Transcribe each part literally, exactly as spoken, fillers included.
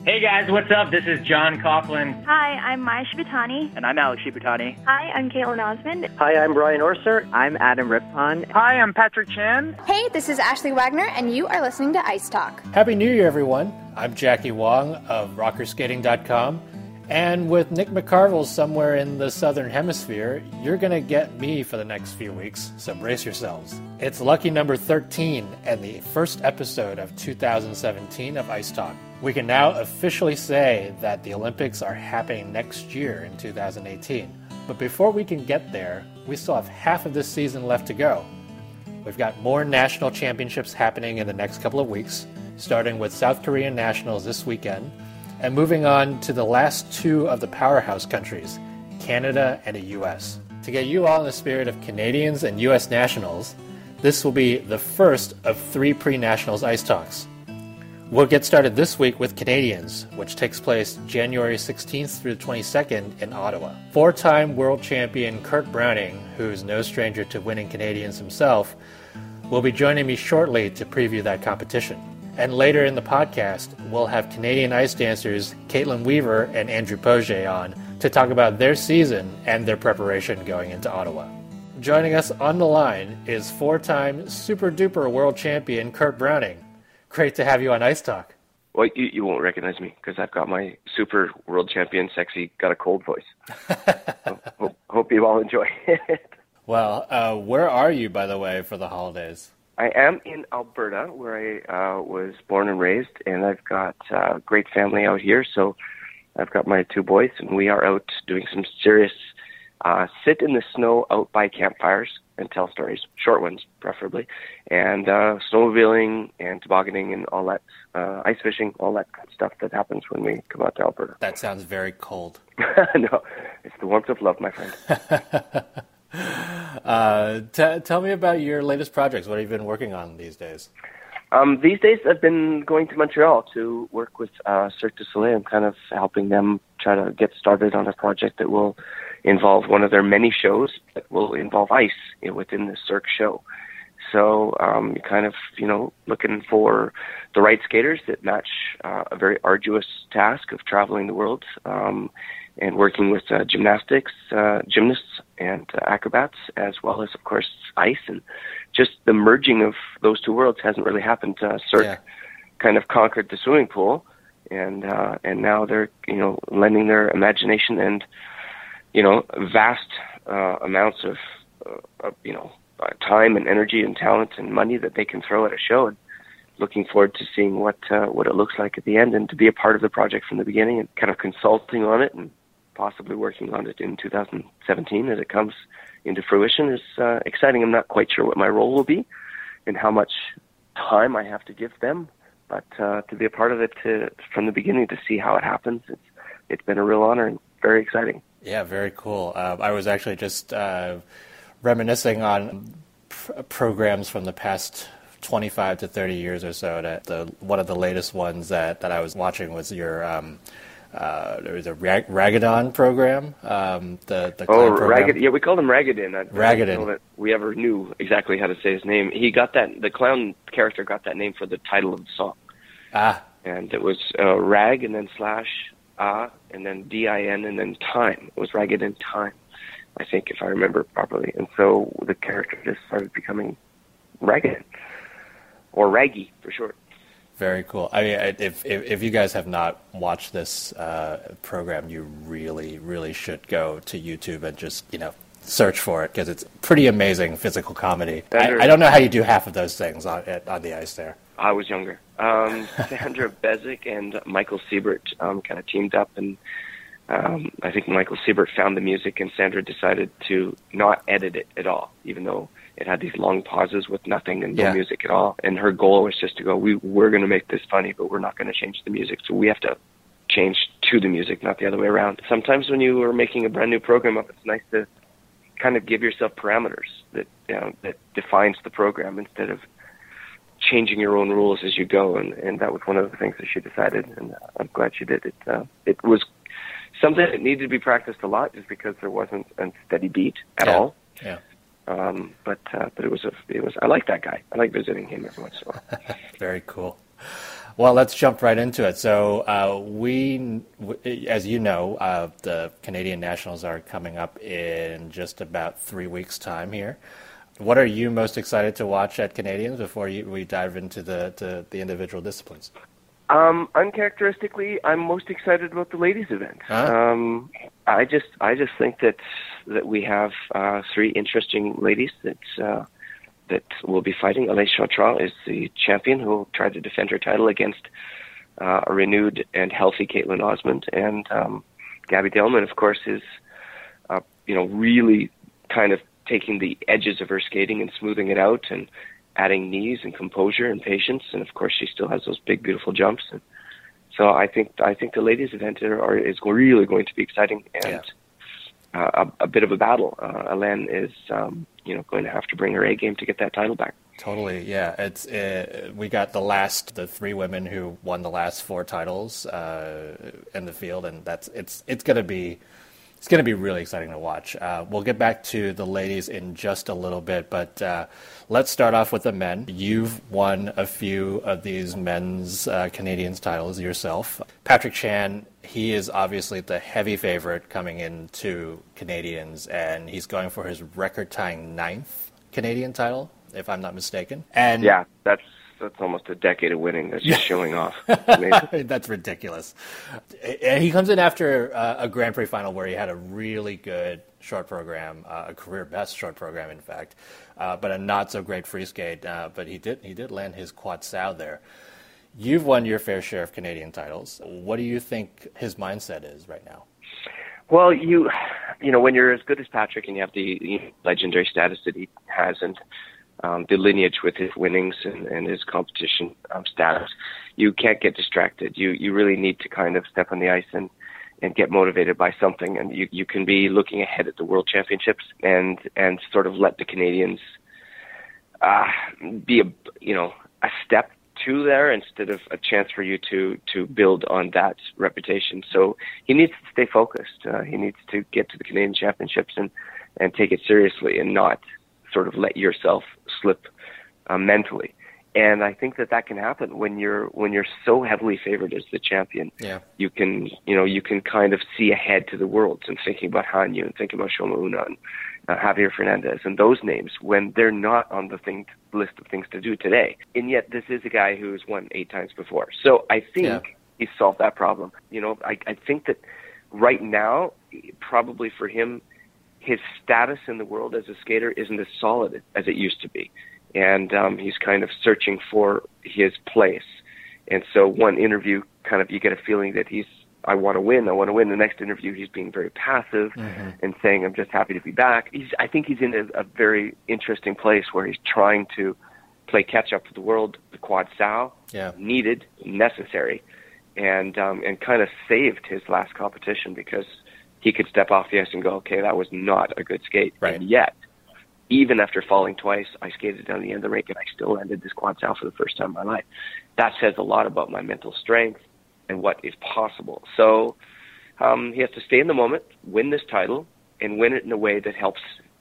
Hey guys, what's up? This is John Coughlin. Hi, I'm Maya Shibatani. And I'm Alex Shibatani. Hi, I'm Caitlin Osmond. Hi, I'm Brian Orser. I'm Adam Rippon. Hi, I'm Patrick Chan. Hey, this is Ashley Wagner, and you are listening to Ice Talk. Happy New Year, everyone. I'm Jackie Wong of rocker skating dot com. And with Nick McCarville somewhere in the southern hemisphere, you're going to get me for the next few weeks, so brace yourselves. It's lucky number thirteen and the first episode of two thousand seventeen of Ice Talk. We can now officially say that the Olympics are happening next year in two thousand eighteen. But before we can get there, we still have half of this season left to go. We've got more national championships happening in the next couple of weeks, starting with South Korean nationals this weekend, and moving on to the last two of the powerhouse countries, Canada and the U S. To get you all in the spirit of Canadians and U S nationals, this will be the first of three pre-nationals Ice Talks. We'll get started this week with Canadians, which takes place January sixteenth through the twenty-second in Ottawa. Four-time world champion Kurt Browning, who's no stranger to winning Canadians himself, will be joining me shortly to preview that competition. And later in the podcast, we'll have Canadian ice dancers Caitlin Weaver and Andrew Pogier on to talk about their season and their preparation going into Ottawa. Joining us on the line is four-time super-duper world champion Kurt Browning. Great to have you on Ice Talk. Well, you, you won't recognize me because I've got my super world champion, sexy, got a cold voice. so, hope, hope you all enjoy it. Well, uh, where are you, by the way, for the holidays? I am in Alberta, where I uh, was born and raised, and I've got a great family out here. So I've got my two boys, and we are out doing some serious uh, sit in the snow out by campfires and tell stories, short ones preferably, and uh, snowmobiling and tobogganing and all that, uh, ice fishing, all that good stuff that happens when we come out to Alberta. That sounds very cold. No, it's the warmth of love, my friend. uh, t- tell me about your latest projects. What have you been working on these days? Um, these days I've been going to Montreal to work with uh, Cirque du Soleil. I'm kind of helping them try to get started on a project that will involve one of their many shows that will involve ice within the Cirque show. So um, you're kind of, you know, looking for the right skaters that match uh, a very arduous task of traveling the world um, and working with uh, gymnastics, uh, gymnasts and uh, acrobats, as well as, of course, ice. And just the merging of those two worlds hasn't really happened. Uh, Cirque yeah. kind of conquered the swimming pool, and uh, and now they're, you know, lending their imagination and, you know, vast uh, amounts of, uh, of, you know, uh, time and energy and talent and money that they can throw at a show. And looking forward to seeing what uh, what it looks like at the end, and to be a part of the project from the beginning and kind of consulting on it and possibly working on it in two thousand seventeen as it comes into fruition is uh, exciting. I'm not quite sure what my role will be and how much time I have to give them, but uh, to be a part of it to, from the beginning, to see how it happens, it's it's been a real honor and very exciting. Yeah, very cool. Uh, I was actually just uh, reminiscing on pr- programs from the past twenty-five to thirty years or so. That the one of the latest ones that, that I was watching was your um, uh, there was a Rag- Ragadon program. Um, the the oh, program. Ragad- yeah, we called him Ragadin. I Ragadin. don't know that we ever knew exactly how to say his name. He got that. The clown character got that name for the title of the song. Ah, and it was uh, Rag and then slash. Ah, and then D I N, and then time. It was Ragged in Time, I think, if I remember properly. And so the character just started becoming Ragged, or Raggy for short. Very cool. I mean, if if, if you guys have not watched this uh, program, you really, really should go to YouTube and just, you know, search for it, because it's pretty amazing physical comedy. I, I don't know how you do half of those things on on the ice there. I was younger. Um, Sandra Bezic and Michael Siebert um, kind of teamed up, and um, I think Michael Siebert found the music, and Sandra decided to not edit it at all, even though it had these long pauses with nothing and no yeah. music at all. And her goal was just to go, we, we're going to make this funny, but we're not going to change the music. So we have to change to the music, not the other way around. Sometimes when you are making a brand new program up, it's nice to kind of give yourself parameters that, you know, that defines the program instead of changing your own rules as you go, and, and that was one of the things that she decided, and uh, I'm glad she did it. Uh, it was something that needed to be practiced a lot, just because there wasn't a steady beat at yeah. all. Yeah. Um, but uh, but it was a it was I like that guy. I like visiting him every once in a while. Very cool. Well, let's jump right into it. So uh, we, as you know, uh, the Canadian Nationals are coming up in just about three weeks' time here. What are you most excited to watch at Canadians before you, we dive into the to the individual disciplines? Um, uncharacteristically, I'm most excited about the ladies' event. Huh? Um, I just, I just think that that we have uh, three interesting ladies that uh, that will be fighting. Elaine Chartrand is the champion who will try to defend her title against uh, a renewed and healthy Caitlin Osmond, and um, Gabby Delman, of course, is uh, you know really kind of taking the edges of her skating and smoothing it out and adding knees and composure and patience, and of course she still has those big, beautiful jumps. And so I think I think the ladies' event are, are, is really going to be exciting and yeah. uh, a, a bit of a battle. Uh, Alain is um, you know going to have to bring her A game to get that title back. Totally, yeah. It's uh, we got the last the three women who won the last four titles uh, in the field, and that's it's it's going to be. It's going to be really exciting to watch. Uh, we'll get back to the ladies in just a little bit, but uh, let's start off with the men. You've won a few of these men's uh, Canadians titles yourself. Patrick Chan, he is obviously the heavy favorite coming into Canadians, and he's going for his record-tying ninth Canadian title, if I'm not mistaken. And yeah, that's that's almost a decade of winning. That's just showing off. That's ridiculous. And he comes in after uh, a Grand Prix final where he had a really good short program, uh, a career best short program, in fact, uh, but a not so great free skate. Uh, but he did he did land his quad sow there. You've won your fair share of Canadian titles. What do you think his mindset is right now? Well, you you know when you're as good as Patrick and you have the you know, legendary status that he has, and Um, the lineage with his winnings and, and his competition um, status, you can't get distracted. You you really need to kind of step on the ice and, and get motivated by something. And you, you can be looking ahead at the World Championships and, and sort of let the Canadians uh, be a you know a step to there instead of a chance for you to to build on that reputation. So he needs to stay focused. Uh, he needs to get to the Canadian Championships and, and take it seriously and not sort of let yourself slip uh, mentally. And I think that that can happen when you're when you're so heavily favored as the champion. Yeah. You can you know you can kind of see ahead to the worlds and thinking about Hanyu and thinking about Shoma Una and uh, Javier Fernandez and those names when they're not on the thing list of things to do today. And yet this is a guy who's won eight times before. So I think yeah. he's solved that problem. You know, I, I think that right now, probably for him, his status in the world as a skater isn't as solid as it used to be. And um, he's kind of searching for his place. And so one interview, kind of, you get a feeling that he's, I want to win, I want to win. The next interview, he's being very passive mm-hmm. and saying, I'm just happy to be back. He's, I think he's in a, a very interesting place where he's trying to play catch up to the world, the quad sow, yeah. needed, necessary, and um, and kind of saved his last competition because he could step off the ice and go, okay, that was not a good skate. Right. And yet, even after falling twice, I skated down the end of the rink and I still landed this quad sow for the first time in my life. That says a lot about my mental strength and what is possible. So um, he has to stay in the moment, win this title, and win it in a way that helps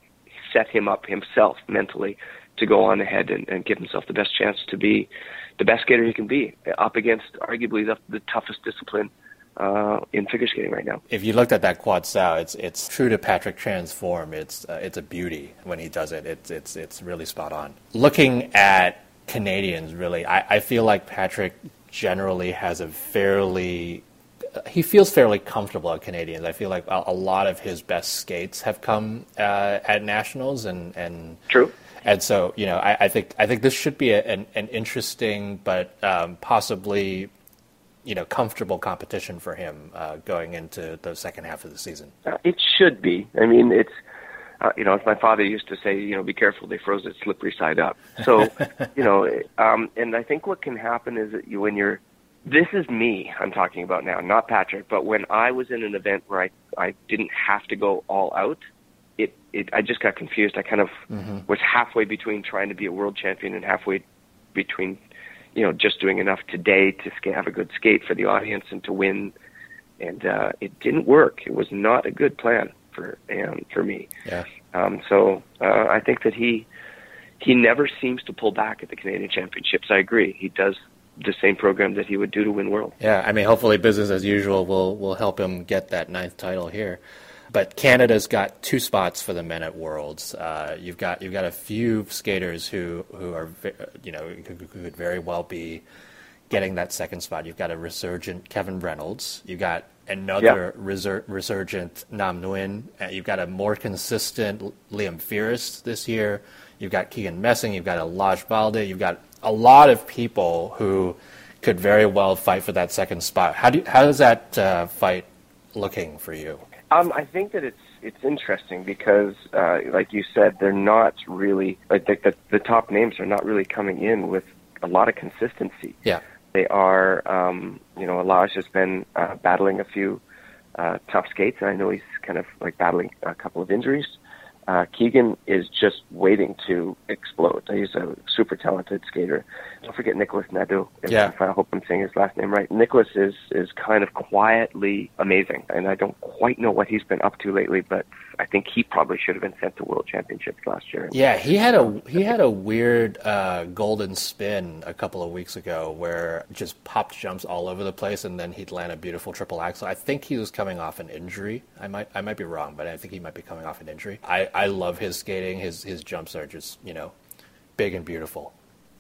set him up himself mentally to go on ahead and, and give himself the best chance to be the best skater he can be, up against arguably the, the toughest discipline Uh, in figure skating right now. If you looked at that quad sow, it's it's true to Patrick Chan's form. It's uh, it's a beauty when he does it. It's it's it's really spot on. Looking at Canadians, really, I, I feel like Patrick generally has a fairly he feels fairly comfortable at Canadians. I feel like a, a lot of his best skates have come uh, at nationals, and and true. And so you know, I, I think I think this should be a, an an interesting but um, possibly, you know, comfortable competition for him uh, going into the second half of the season. Uh, it should be. I mean, it's, uh, you know, as my father used to say, you know, be careful, they froze it slippery side up. So, you know, um, and I think what can happen is that you, when you're, this is me I'm talking about now, not Patrick, but when I was in an event where I, I didn't have to go all out, it, it I just got confused. I kind of mm-hmm. was halfway between trying to be a world champion and halfway between, you know, just doing enough today to sk- have a good skate for the audience and to win. And uh, it didn't work. It was not a good plan for um, for me. Yeah. Um, so uh, I think that he he never seems to pull back at the Canadian Championships. I agree. He does the same program that he would do to win World. Yeah, I mean, hopefully business as usual will will help him get that ninth title here. But Canada's got two spots for the men at Worlds. Uh, you've got you've got a few skaters who who are you know who, who could very well be getting that second spot. You've got a resurgent Kevin Reynolds. You've got another yeah. resur- resurgent Nam Nguyen. Uh, you've got a more consistent Liam Fearest this year. You've got Keegan Messing. You've got Elaj Balde. You've got a lot of people who could very well fight for that second spot. How do you, how is that uh, fight looking for you? Um, I think that it's it's interesting because, uh, like you said, they're not really like the, the the top names are not really coming in with a lot of consistency. Yeah, they are. Um, you know, Elaj has been uh, battling a few uh, tough skates, and I know he's kind of like battling a couple of injuries. Uh, Keegan is just waiting to explode. He's a super talented skater. Don't forget Nicholas Nadeau. Yeah. If I hope I'm saying his last name right. Nicholas is, is kind of quietly amazing, and I don't quite know what he's been up to lately, but I think he probably should have been sent to World Championships last year. Yeah, he had a he had a weird uh, golden spin a couple of weeks ago where just popped jumps all over the place, and then he'd land a beautiful triple axel. I think he was coming off an injury. I might I might be wrong, but I think he might be coming off an injury. I, I love his skating. His his jumps are just, you know, big and beautiful.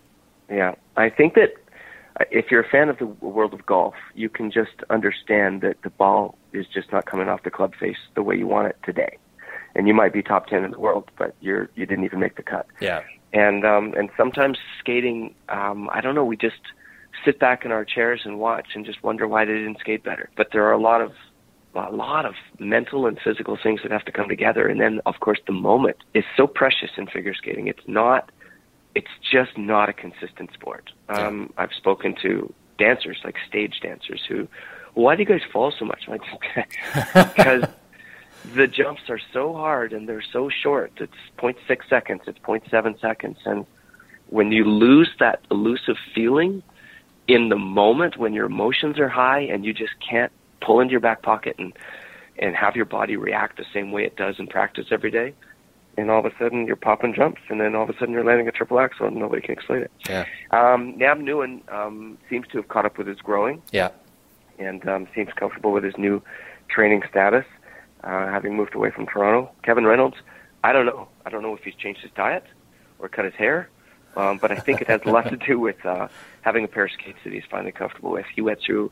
Yeah, I think that if you're a fan of the world of golf, you can just understand that the ball is just not coming off the club face the way you want it today. And you might be top ten in the world, but you're you didn't even make the cut. Yeah. And um, and sometimes skating, um, I don't know, we just sit back in our chairs and watch and just wonder why they didn't skate better. But there are a lot of a lot of mental and physical things that have to come together. And then, of course, the moment is so precious in figure skating. It's not. It's just not a consistent sport. Um, yeah. I've spoken to dancers, like stage dancers, who, why do you guys fall so much? I'm like, because the jumps are so hard and they're so short. It's zero point six seconds. It's zero point seven seconds. And when you lose that elusive feeling in the moment when your emotions are high and you just can't pull into your back pocket and, and have your body react the same way it does in practice every day, and all of a sudden you're popping jumps, and then all of a sudden you're landing a triple axel, and nobody can explain it. Yeah. Um, Nam Nguyen um, seems to have caught up with his growing. Yeah. And um, seems comfortable with his new training status, uh, having moved away from Toronto. Kevin Reynolds, I don't know. I don't know if he's changed his diet or cut his hair, um, but I think it has a lot to do with uh, having a pair of skates that he's finally comfortable with. He went through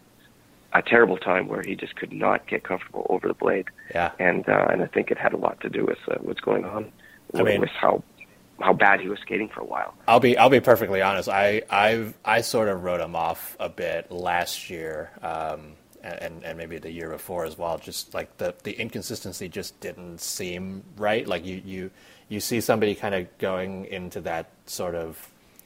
a terrible time where he just could not get comfortable over the blade. Yeah. And uh, and I think it had a lot to do with uh, what's going on I mean, with how how bad he was skating for a while. I'll be I'll be perfectly honest. I I've I sort of wrote him off a bit last year, um, and and maybe the year before as well. Just like the the inconsistency just didn't seem right. Like you you you see somebody kind of going into that sort of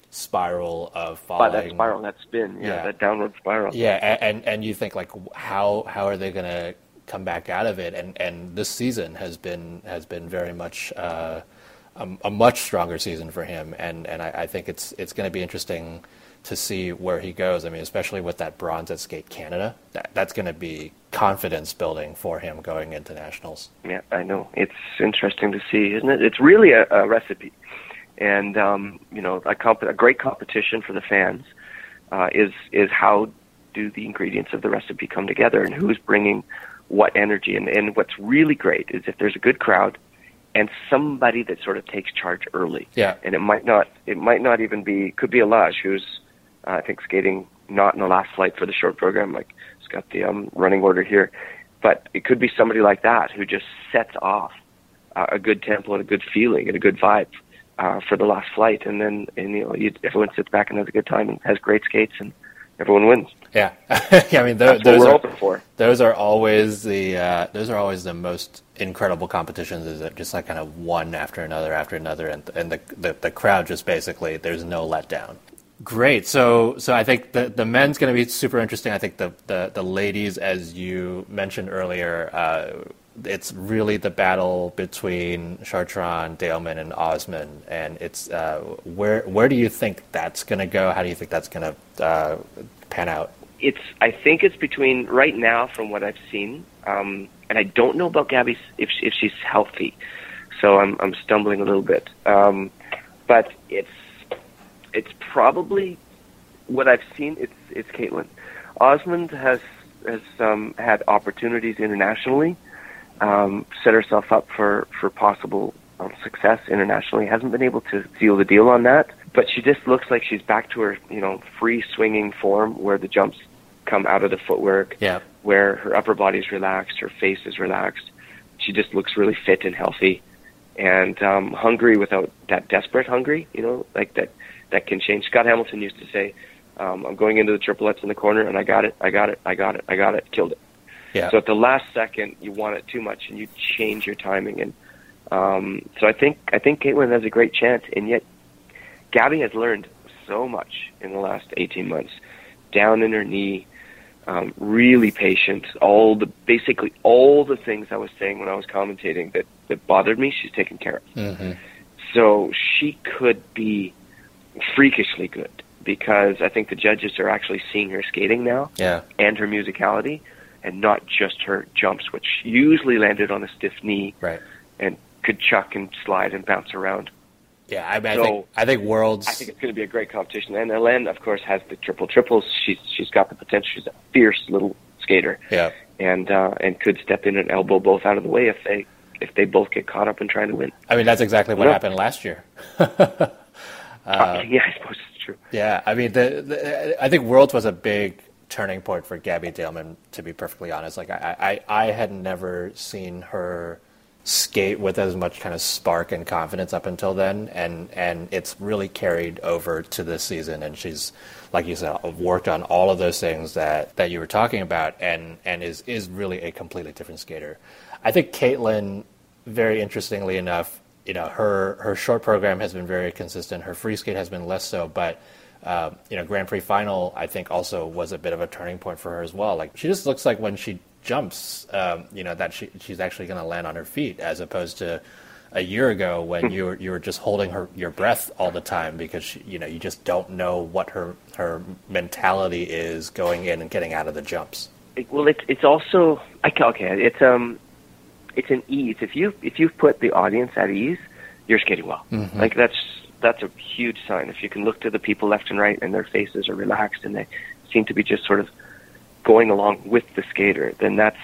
spiral of falling. But that spiral, that spin, yeah, yeah. that downward spiral. Yeah, and, and and you think like, how how are they going to come back out of it? And and this season has been has been very much uh, a, a much stronger season for him, and and I, I think it's it's going to be interesting to see where he goes. I mean, especially with that bronze at Skate Canada, that that's going to be confidence building for him going into nationals. Yeah, I know. It's interesting to see, isn't it? It's really a, a recipe. And, um, you know, a, comp- a great competition for the fans uh, is is how do the ingredients of the recipe come together and who's bringing what energy. And, and what's really great is if there's a good crowd and somebody that sort of takes charge early. Yeah. And it might not it might not even be, could be Elaj, who's, uh, I think, skating not in the last flight for the short program. Like, he's got the um, running order here. But it could be somebody like that who just sets off uh, a good tempo and a good feeling and a good vibe Uh, for the last flight, and then and, you know you, everyone sits back and has a good time and has great skates, and everyone wins. Yeah, yeah. I mean, those, That's those what we're are hoping for. Those are always the uh, those are always the most incredible competitions. Is it just like kind of one after another after another, and and the the, the crowd just basically there's no letdown. Great. So so I think the the men's going to be super interesting. I think the the the ladies, as you mentioned earlier. Uh, It's really the battle between Chartrand, Daleman, and Osman, and it's uh, where where do you think that's going to go? How do you think that's going to uh, pan out? It's I think it's between right now from what I've seen, um, and I don't know about Gabby if if she's healthy, so I'm I'm stumbling a little bit. Um, but it's it's probably what I've seen, it's it's Caitlin. Osmond has has um, had opportunities internationally, um, set herself up for for possible um, success internationally. Hasn't been able to seal the deal on that, but she just looks like she's back to her, you know, free swinging form where the jumps come out of the footwork, yeah. where her upper body's relaxed, her face is relaxed. She just looks really fit and healthy, and um, hungry without that desperate hungry, you know, like that that can change. Scott Hamilton used to say, um, I'm going into the triplets in the corner, and I got it, I got it, I got it, I got it, killed it. Yeah. So at the last second, you want it too much, and you change your timing. And um, so I think I think Caitlin has a great chance, and yet Gabby has learned so much in the last eighteen months. Down in her knee, um, really patient. All the basically all the things I was saying when I was commentating that, that bothered me, she's taken care of. Mm-hmm. So she could be freakishly good, because I think the judges are actually seeing her skating now, yeah. and her musicality, and not just her jumps, which usually landed on a stiff knee, right, and could chuck and slide and bounce around. Yeah, I, mean, so, I think I think Worlds. I think it's going to be a great competition, and Hélène, of course, has the triple triples. She's she's got the potential. She's a fierce little skater, yeah, and uh, and could step in and elbow both out of the way if they if they both get caught up in trying to win. I mean, that's exactly what no. happened last year. uh, uh, yeah, I suppose it's true. Yeah, I mean, the, the I think Worlds was a big turning point for Gabby Daleman, to be perfectly honest. Like I, I, I had never seen her skate with as much kind of spark and confidence up until then, and and it's really carried over to this season, and she's, like you said, worked on all of those things that, that you were talking about, and, and is, is really a completely different skater. I think Caitlin, very interestingly enough, you know, her, her short program has been very consistent. Her free skate has been less so, but um, you know, Grand Prix final, I think, also was a bit of a turning point for her as well. Like, she just looks like when she jumps, um, you know, that she, she's actually going to land on her feet, as opposed to a year ago when you were, you were just holding her your breath all the time, because she, you know, you just don't know what her her mentality is going in and getting out of the jumps. It, well, it's it's also okay. It's um, it's an ease. If you if you've put the audience at ease, you're skating well. Mm-hmm. Like that's that's a huge sign. If you can look to the people left and right, and their faces are relaxed, and they seem to be just sort of going along with the skater, then that's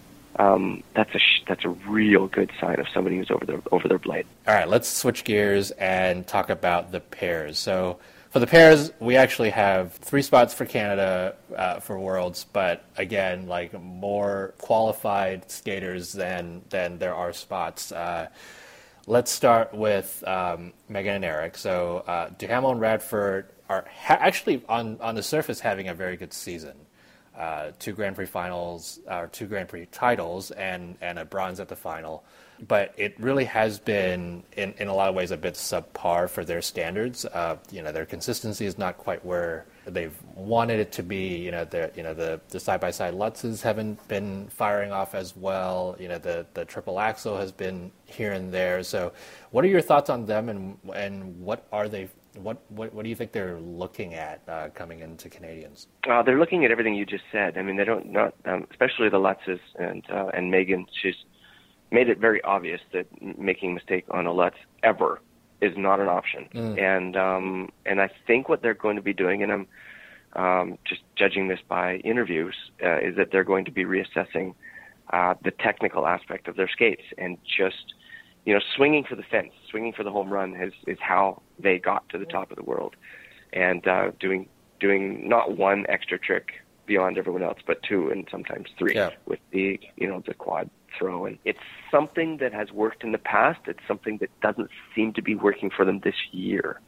um, that's a sh- that's a real good sign of somebody who's over their over their blade. All right, let's switch gears and talk about the pairs. So for the pairs, we actually have three spots for Canada uh, for Worlds, but again, like more qualified skaters than than there are spots. Uh, let's start with um, Megan and Eric. So uh, Duhamel and Radford are ha- actually on on the surface having a very good season. Uh, two Grand Prix finals, or uh, two Grand Prix titles, and, and a bronze at the final. But it really has been, in, in a lot of ways, a bit subpar for their standards. Uh, you know, their consistency is not quite where they've wanted it to be. You know, the you know the, the side-by-side Lutzes haven't been firing off as well. You know, the, the triple axel has been here and there. So what are your thoughts on them, and and what are they? What, what what do you think they're looking at uh, coming into Canadians? Uh, they're looking at everything you just said. I mean, they don't not um, especially the Lutzes and uh, and Megan. She's made it very obvious that making a mistake on a Lutz ever is not an option. Mm. And um, and I think what they're going to be doing, and I'm um, just judging this by interviews, uh, is that they're going to be reassessing uh, the technical aspect of their skates, and just, you know, swinging for the fence, swinging for the home run is, is how they got to the top of the world. And uh, doing doing not one extra trick beyond everyone else, but two and sometimes three yeah. with the, you know, the quad throw. And it's something that has worked in the past. It's something that doesn't seem to be working for them this year.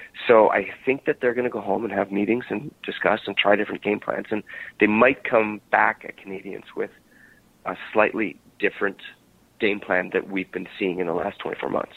So I think that they're going to go home and have meetings and discuss and try different game plans. And they might come back at Canadians with a slightly different game plan that we've been seeing in the last twenty-four months.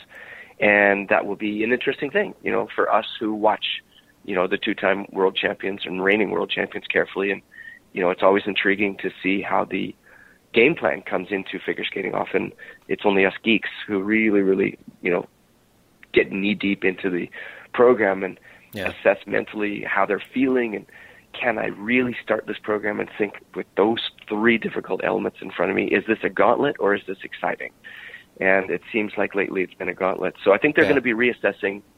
And that will be an interesting thing, you know, for us who watch, you know, the two-time world champions and reigning world champions carefully. And, you know, it's always intriguing to see how the game plan comes into figure skating. Often it's only us geeks who really, really, you know, get knee-deep into the program and yeah. assess mentally how they're feeling, and can I really start this program and think with those three difficult elements in front of me, is this a gauntlet or is this exciting? And it seems like lately it's been a gauntlet. So I think they're yeah. going to be reassessing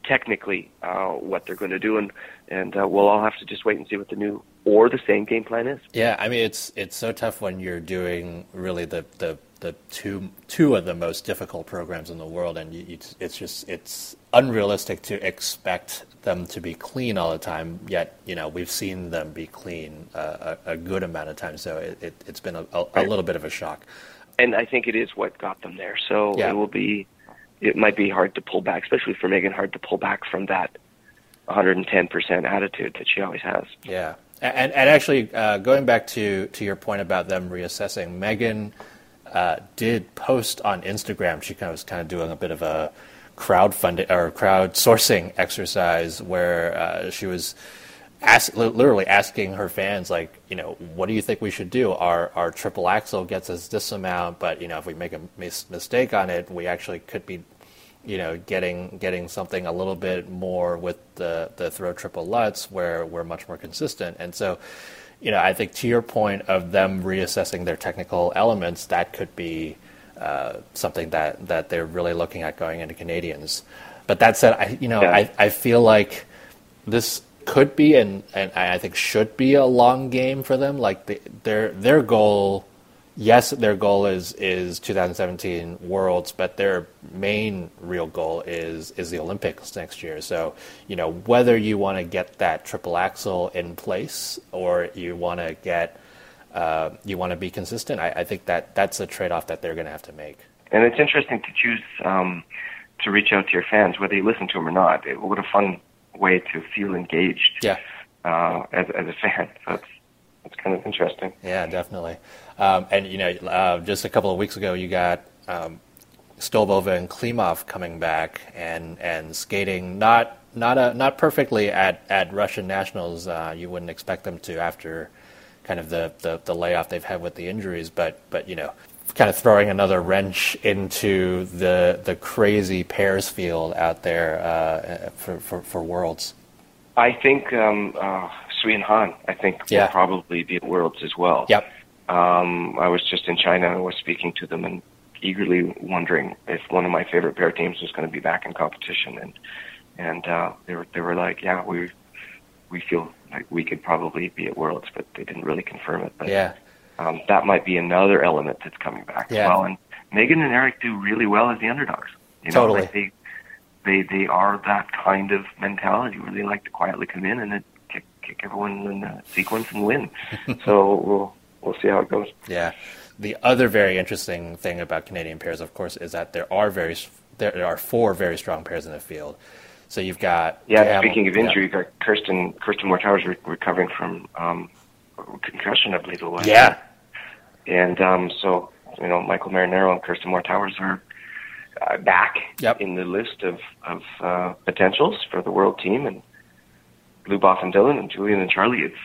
technically uh, what they're going to do, and and uh, we'll all have to just wait and see what the new or the same game plan is. Yeah, I mean it's it's so tough when you're doing really the the, the two two of the most difficult programs in the world, and you, it's, it's just it's unrealistic to expect them to be clean all the time. Yet you know we've seen them be clean uh, a, a good amount of times, so it, it, it's been a, a, a little bit of a shock. And I think it is what got them there. So yeah. it will be. It might be hard to pull back, especially for Megan, hard to pull back from that one hundred ten percent attitude that she always has. Yeah. And, and actually, uh, going back to, to your point about them reassessing, Megan uh, did post on Instagram. She kind of was kind of doing a bit of a crowdfunding or crowdsourcing exercise where uh, she was ask, literally asking her fans, like, you know, what do you think we should do? Our our triple axel gets us this amount, but you know, if we make a mis- mistake on it, we actually could be, you know, getting getting something a little bit more with the the throw triple Lutz where we're much more consistent. And so, you know, I think to your point of them reassessing their technical elements, that could be uh, something that, that they're really looking at going into Canadians. But that said, I you know, yeah. I I feel like this could be and, and I think should be a long game for them. Like the, their their goal. Yes, their goal is, is twenty seventeen Worlds, but their main real goal is is the Olympics next year. So, you know, whether you want to get that triple axel in place or you want to get uh, you want to be consistent, I, I think that that's a trade-off that they're going to have to make. And it's interesting to choose um, to reach out to your fans, whether you listen to them or not. It, what a fun way to feel engaged yeah. uh, as as a fan. So it's it's kind of interesting. Yeah, definitely. Um, and, you know, uh, just a couple of weeks ago, you got um, Stolbova and Klimov coming back and, and skating not not a, not perfectly at, at Russian Nationals. Uh, you wouldn't expect them to after kind of the, the, the layoff they've had with the injuries. But, but, you know, kind of throwing another wrench into the the crazy pairs field out there uh, for, for, for Worlds. I think um, uh, Sui and Han, I think, yeah. will probably be at Worlds as well. Yep. Um, I was just in China and was speaking to them and eagerly wondering if one of my favorite pair teams was going to be back in competition. And and uh, they were they were like, yeah, we we feel like we could probably be at Worlds, but they didn't really confirm it. But yeah. um, that might be another element that's coming back yeah. as well. And Megan and Eric do really well as the underdogs. You know, totally. Like they they they are that kind of mentality where they like to quietly come in and then kick kick everyone in the sequence and win. So we'll. We'll see how it goes. Yeah. The other very interesting thing about Canadian pairs, of course, is that there are very there are four very strong pairs in the field. So you've got yeah. Jam- Speaking of injury, yeah. you've got Kirsten Kirsten Moore-Towers re- recovering from um, concussion, I believe it was. Yeah. And um, so you know, Michael Marinero and Kirsten Moore-Towers are uh, back yep. in the list of of uh, potentials for the world team, and Lubov and Dylan and Julian and Charlie. It's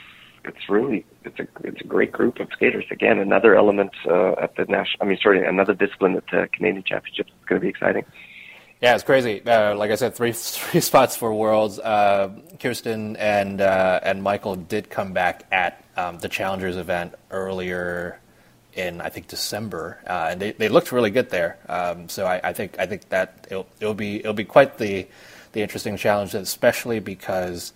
It's really it's a it's a great group of skaters. Again, another element uh, at the national. I mean, sorry, another discipline at the Canadian Championships. It's going to be exciting. Yeah, it's crazy. Uh, like I said, three three spots for Worlds. Uh, Kirsten and uh, and Michael did come back at um, the Challengers event earlier in I think December, uh, and they, they looked really good there. Um, so I, I think I think that it'll it'll be it'll be quite the the interesting challenge, especially because.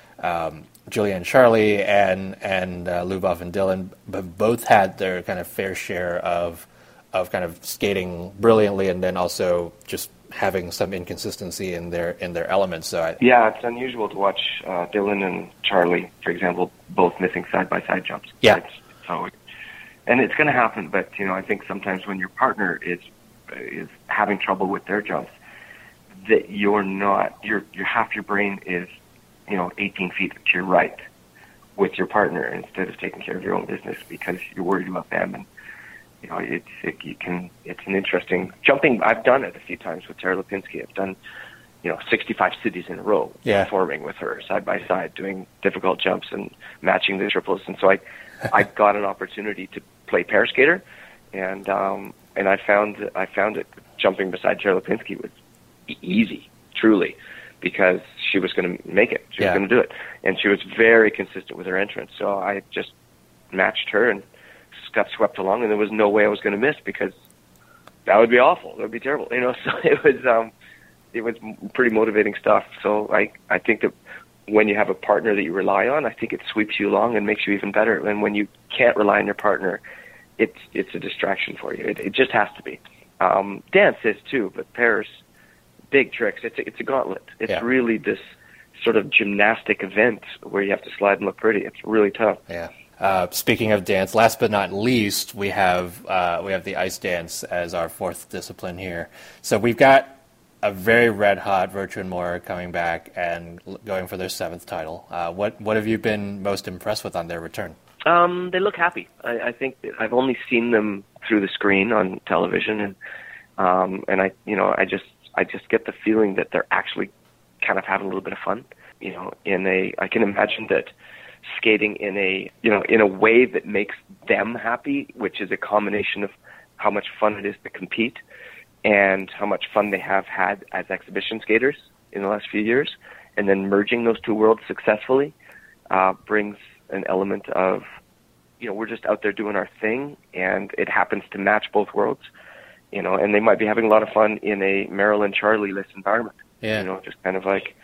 Um, Julia and Charlie and and uh, Lubov and Dylan have both had their kind of fair share of of kind of skating brilliantly, and then also just having some inconsistency in their in their elements. So I, yeah, it's unusual to watch uh, Dylan and Charlie, for example, both missing side by side jumps. Yeah. It's, so, and it's going to happen, but you know, I think sometimes when your partner is is having trouble with their jumps, that you're not your your half your brain is. you know, eighteen feet to your right with your partner instead of taking care of your own business because you're worried about them. And, you know, it's, it, you can, it's an interesting jumping. I've done it a few times with Tara Lipinski. I've done, you know, sixty-five cities in a row yeah. performing with her side by side, doing difficult jumps and matching the triples. And so I, I got an opportunity to play pair skater. And, um, and I found, I found it jumping beside Tara Lipinski was e- easy, truly. Because she was going to make it. She yeah. was going to do it. And she was very consistent with her entrance. So I just matched her and got swept along, and there was no way I was going to miss because that would be awful. That would be terrible. You know, so it was, um, it was pretty motivating stuff. So I I think that when you have a partner that you rely on, I think it sweeps you along and makes you even better. And when you can't rely on your partner, it's it's a distraction for you. It, it just has to be. Um, dance is too, but pairs, big tricks. It's a, it's a gauntlet. It's yeah. really this sort of gymnastic event where you have to slide and look pretty. It's really tough. Yeah. Uh, speaking of dance, last but not least, we have uh, we have the ice dance as our fourth discipline here. So we've got a very red hot Virtue and Moore coming back and going for their seventh title. Uh, what what have you been most impressed with on their return? Um, they look happy. I, I think that I've only seen them through the screen on television, and um, and I you know I just I just get the feeling that they're actually kind of having a little bit of fun. You know, in a I can imagine that skating in a you know in a way that makes them happy, which is a combination of how much fun it is to compete and how much fun they have had as exhibition skaters in the last few years, and then merging those two worlds successfully uh, brings an element of, you know, we're just out there doing our thing, and it happens to match both worlds, you know, and they might be having a lot of fun in a Marilyn Charlie-less environment, yeah. you know, just kind of like,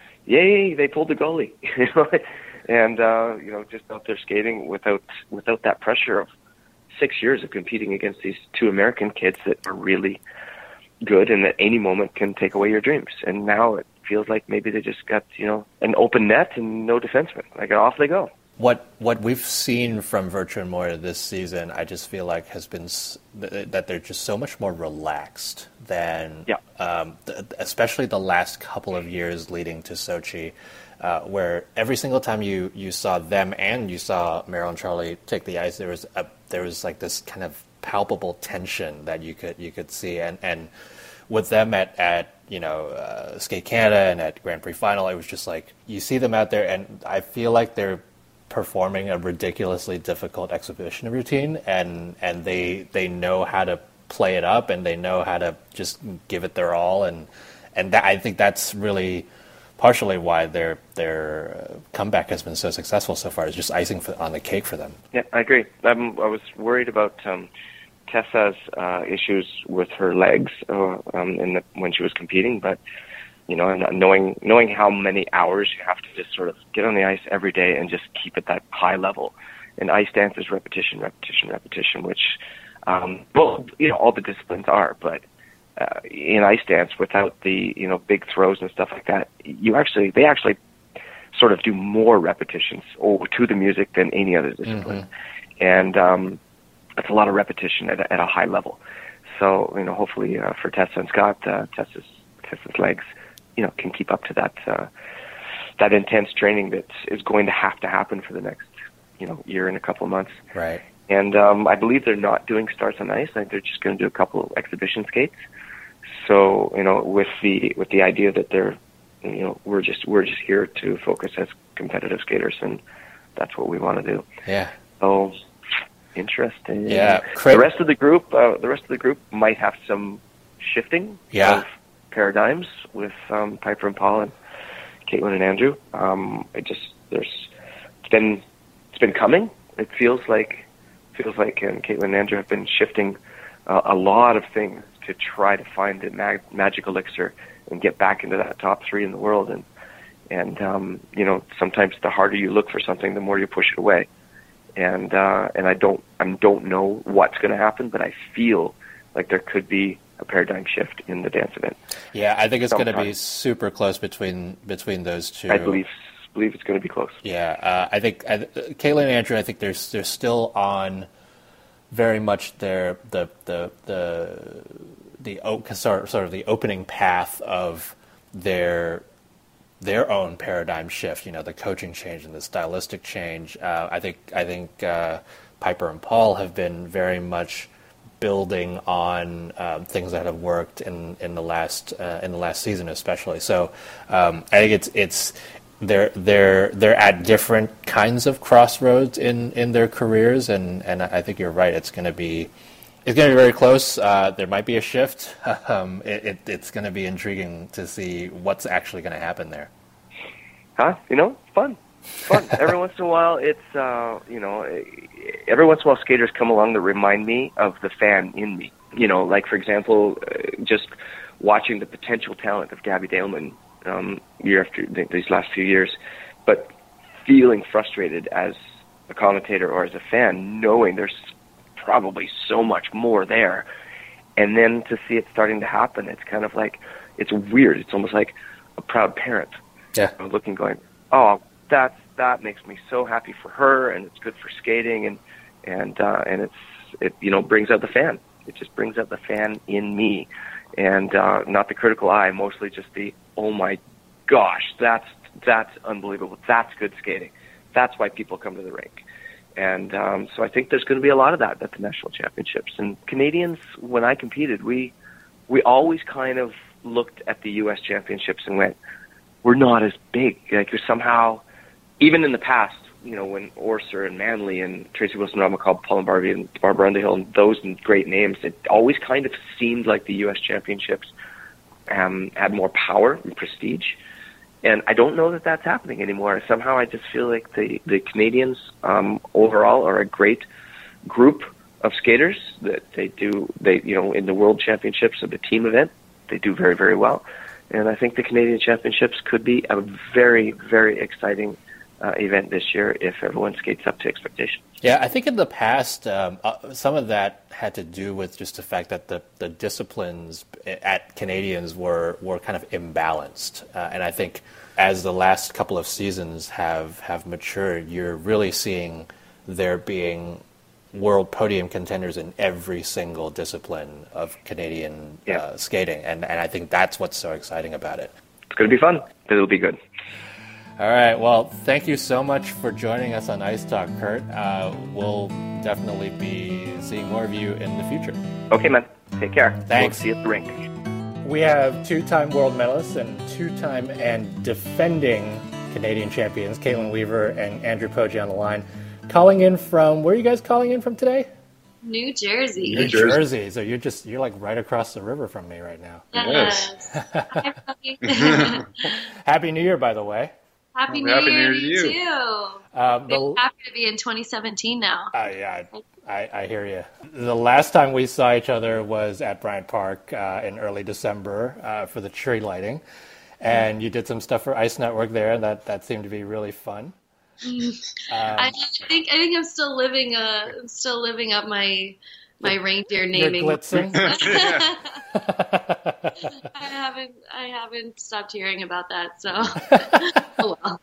yay, they pulled the goalie, you know, and, uh, you know, just out there skating without without that pressure of six years of competing against these two American kids that are really good and at any moment can take away your dreams. And now it feels like maybe they just got, you know, an open net and no defenseman. Like, off they go. What what we've seen from Virtue and Moore this season, I just feel like has been that they're just so much more relaxed than, yeah. um, especially the last couple of years leading to Sochi, uh, where every single time you, you saw them and you saw Marilyn Charlie take the ice, there was a, there was like this kind of palpable tension that you could you could see, and and with them at at you know uh, Skate Canada and at Grand Prix Final, it was just like you see them out there, and I feel like they're performing a ridiculously difficult exhibition routine, and and they they know how to play it up, and they know how to just give it their all, and and that, I think that's really partially why their their comeback has been so successful so far. Is just icing for, on the cake for them. Yeah, I agree. I'm, I was worried about um, Tessa's uh, issues with her legs uh, um, in the, when she was competing, but you know, and knowing knowing how many hours you have to just sort of get on the ice every day and just keep at that high level. And ice dance is repetition, repetition, repetition, which, um, well, you know, all the disciplines are, but uh, in ice dance, without the, you know, big throws and stuff like that, you actually, they actually sort of do more repetitions or to the music than any other discipline. Mm-hmm. And um, it's a lot of repetition at a, at a high level. So, you know, hopefully uh, for Tessa and Scott, uh, Tessa's, Tessa's legs, you know, can keep up to that uh, that intense training that is going to have to happen for the next, you know, year and a couple of months. Right. And um, I believe they're not doing starts on ice. I think they're just going to do a couple exhibition skates. So, you know, with the with the idea that they're, you know, we're just we're just here to focus as competitive skaters, and that's what we want to do. Yeah. So interesting. Yeah. The rest of the group, uh, the rest of the group might have some shifting. Yeah. Of paradigms with um, Piper and Paul and Caitlin and Andrew. Um, it just there's it's been it's been coming. It feels like feels like and Caitlin and Andrew have been shifting uh, a lot of things to try to find the mag- magic elixir and get back into that top three in the world. And and um, you know, sometimes the harder you look for something, the more you push it away. And uh, and I don't I don't know what's going to happen, but I feel like there could be a paradigm shift in the dance event. Yeah, I think it's going to be super close between between those two. I believe believe it's going to be close. Yeah, uh, I think I, Caitlin and Andrew, I think they're they're still on very much their the the the the sort of the opening path of their their own paradigm shift. You know, the coaching change and the stylistic change. Uh, I think I think uh, Piper and Paul have been very much building on um, things that have worked in, in the last uh, in the last season, especially. So um, I think it's it's they're they're they're at different kinds of crossroads in, in their careers, and, and I think you're right. It's going to be it's going to be very close. Uh, there might be a shift. Um, it, it, it's going to be intriguing to see what's actually going to happen there. Huh? You know, fun. Fun. Every once in a while, it's, uh, you know, every once in a while skaters come along that remind me of the fan in me. You know, like, for example, uh, just watching the potential talent of Gabby Daleman um, year after th- these last few years, but feeling frustrated as a commentator or as a fan, knowing there's probably so much more there. And then to see it starting to happen, it's kind of like, it's weird. It's almost like a proud parent. Yeah. Looking, going, oh, that's, that makes me so happy for her, and it's good for skating, and, and, uh, and it's, it, you know, brings out the fan. It just brings out the fan in me. And, uh, not the critical eye, mostly just the, oh my gosh, that's, that's unbelievable. That's good skating. That's why people come to the rink. And um, so I think there's going to be a lot of that at the national championships. And Canadians, when I competed, we we always kind of looked at the U S championships and went, we're not as big. Like there's somehow, even in the past, you know, when Orser and Manley and Tracy Wilson, Rob McCall, Paul and Barbie and Barbara Underhill and those great names, it always kind of seemed like the U S championships um, had more power and prestige. And I don't know that that's happening anymore. Somehow I just feel like the, the Canadians um, overall are a great group of skaters that they do, they, you know, in the World Championships of the team event, they do very, very well. And I think the Canadian Championships could be a very, very exciting uh, event this year if everyone skates up to expectations. Yeah, I think in the past, um, uh, some of that had to do with just the fact that the, the disciplines at Canadians were, were kind of imbalanced. Uh, and I think as the last couple of seasons have, have matured, you're really seeing there being world podium contenders in every single discipline of Canadian yeah. uh, skating. And, and I think that's what's so exciting about it. It's going to be fun. It'll be good. All right. Well, thank you so much for joining us on Ice Talk, Kurt. Uh, we'll definitely be seeing more of you in the future. Okay, man. Take care. Thanks. We'll see you at the rink. We have two-time world medalists and two-time and defending Canadian champions, Caitlin Weaver and Andrew Poggi on the line. Calling in from, where are you guys calling in from today? New Jersey. New Jersey. So you're just, you're like right across the river from me right now. Yes. Hi, Happy New Year, by the way. Happy New Happy Year New to Year you to you. too. Um, the, It's happy to be in twenty seventeen now. Uh, yeah, I, I hear you. The last time we saw each other was at Bryant Park uh, in early December uh, for the tree lighting, and you did some stuff for Ice Network there, and that, that seemed to be really fun. Mm. Um, I think I think I'm still living uh I'm still living up my my reindeer naming. You're glitzing. I haven't I haven't stopped hearing about that. So oh well.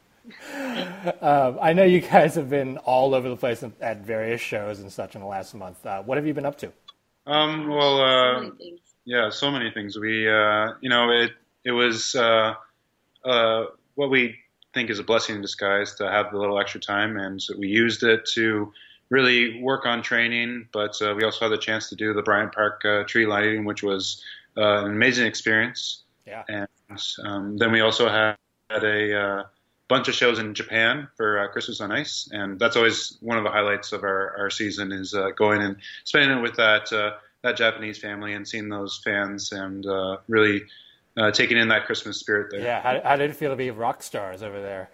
Um, I know you guys have been all over the place at various shows and such in the last month. Uh, what have you been up to? Um, well, uh, so many things. yeah, so many things. We, uh, you know, it it was uh, uh, what we think is a blessing in disguise to have the little extra time, and so we used it to really work on training. But uh, we also had the chance to do the Bryant Park uh, tree lighting, which was uh, an amazing experience. Yeah. And um, then we also had, had a uh, bunch of shows in Japan for uh, Christmas on Ice, and that's always one of the highlights of our, our season is uh, going and spending it with that uh, that Japanese family and seeing those fans and uh, really uh, taking in that Christmas spirit there. Yeah, how, how did it feel to be rock stars over there?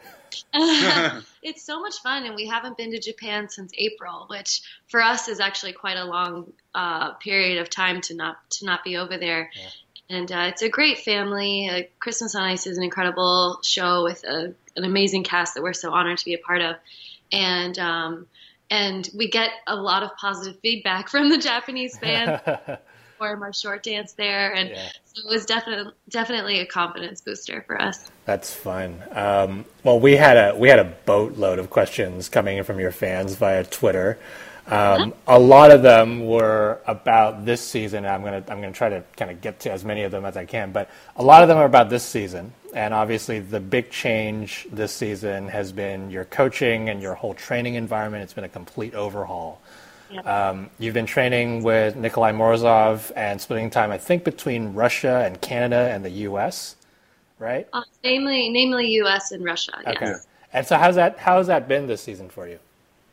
It's so much fun, and we haven't been to Japan since April, which for us is actually quite a long uh, period of time to not to not be over there. Yeah. And uh, it's a great family. Uh, Christmas on Ice is an incredible show with a, an amazing cast that we're so honored to be a part of. And um, and we get a lot of positive feedback from the Japanese fans for our short dance there. And yeah. so it was definitely definitely a confidence booster for us. That's fun. Um, well, we had a we had a boatload of questions coming in from your fans via Twitter. Um, a lot of them were about this season. I'm gonna I'm gonna try to kind of get to as many of them as I can, but a lot of them are about this season. And obviously, the big change this season has been your coaching and your whole training environment. It's been a complete overhaul. Yeah. Um, you've been training with Nikolai Morozov and splitting time, I think, between Russia and Canada and the U S, right? Uh, namely, namely U S and Russia. Yes. Okay. And so, how's that how's that been this season for you?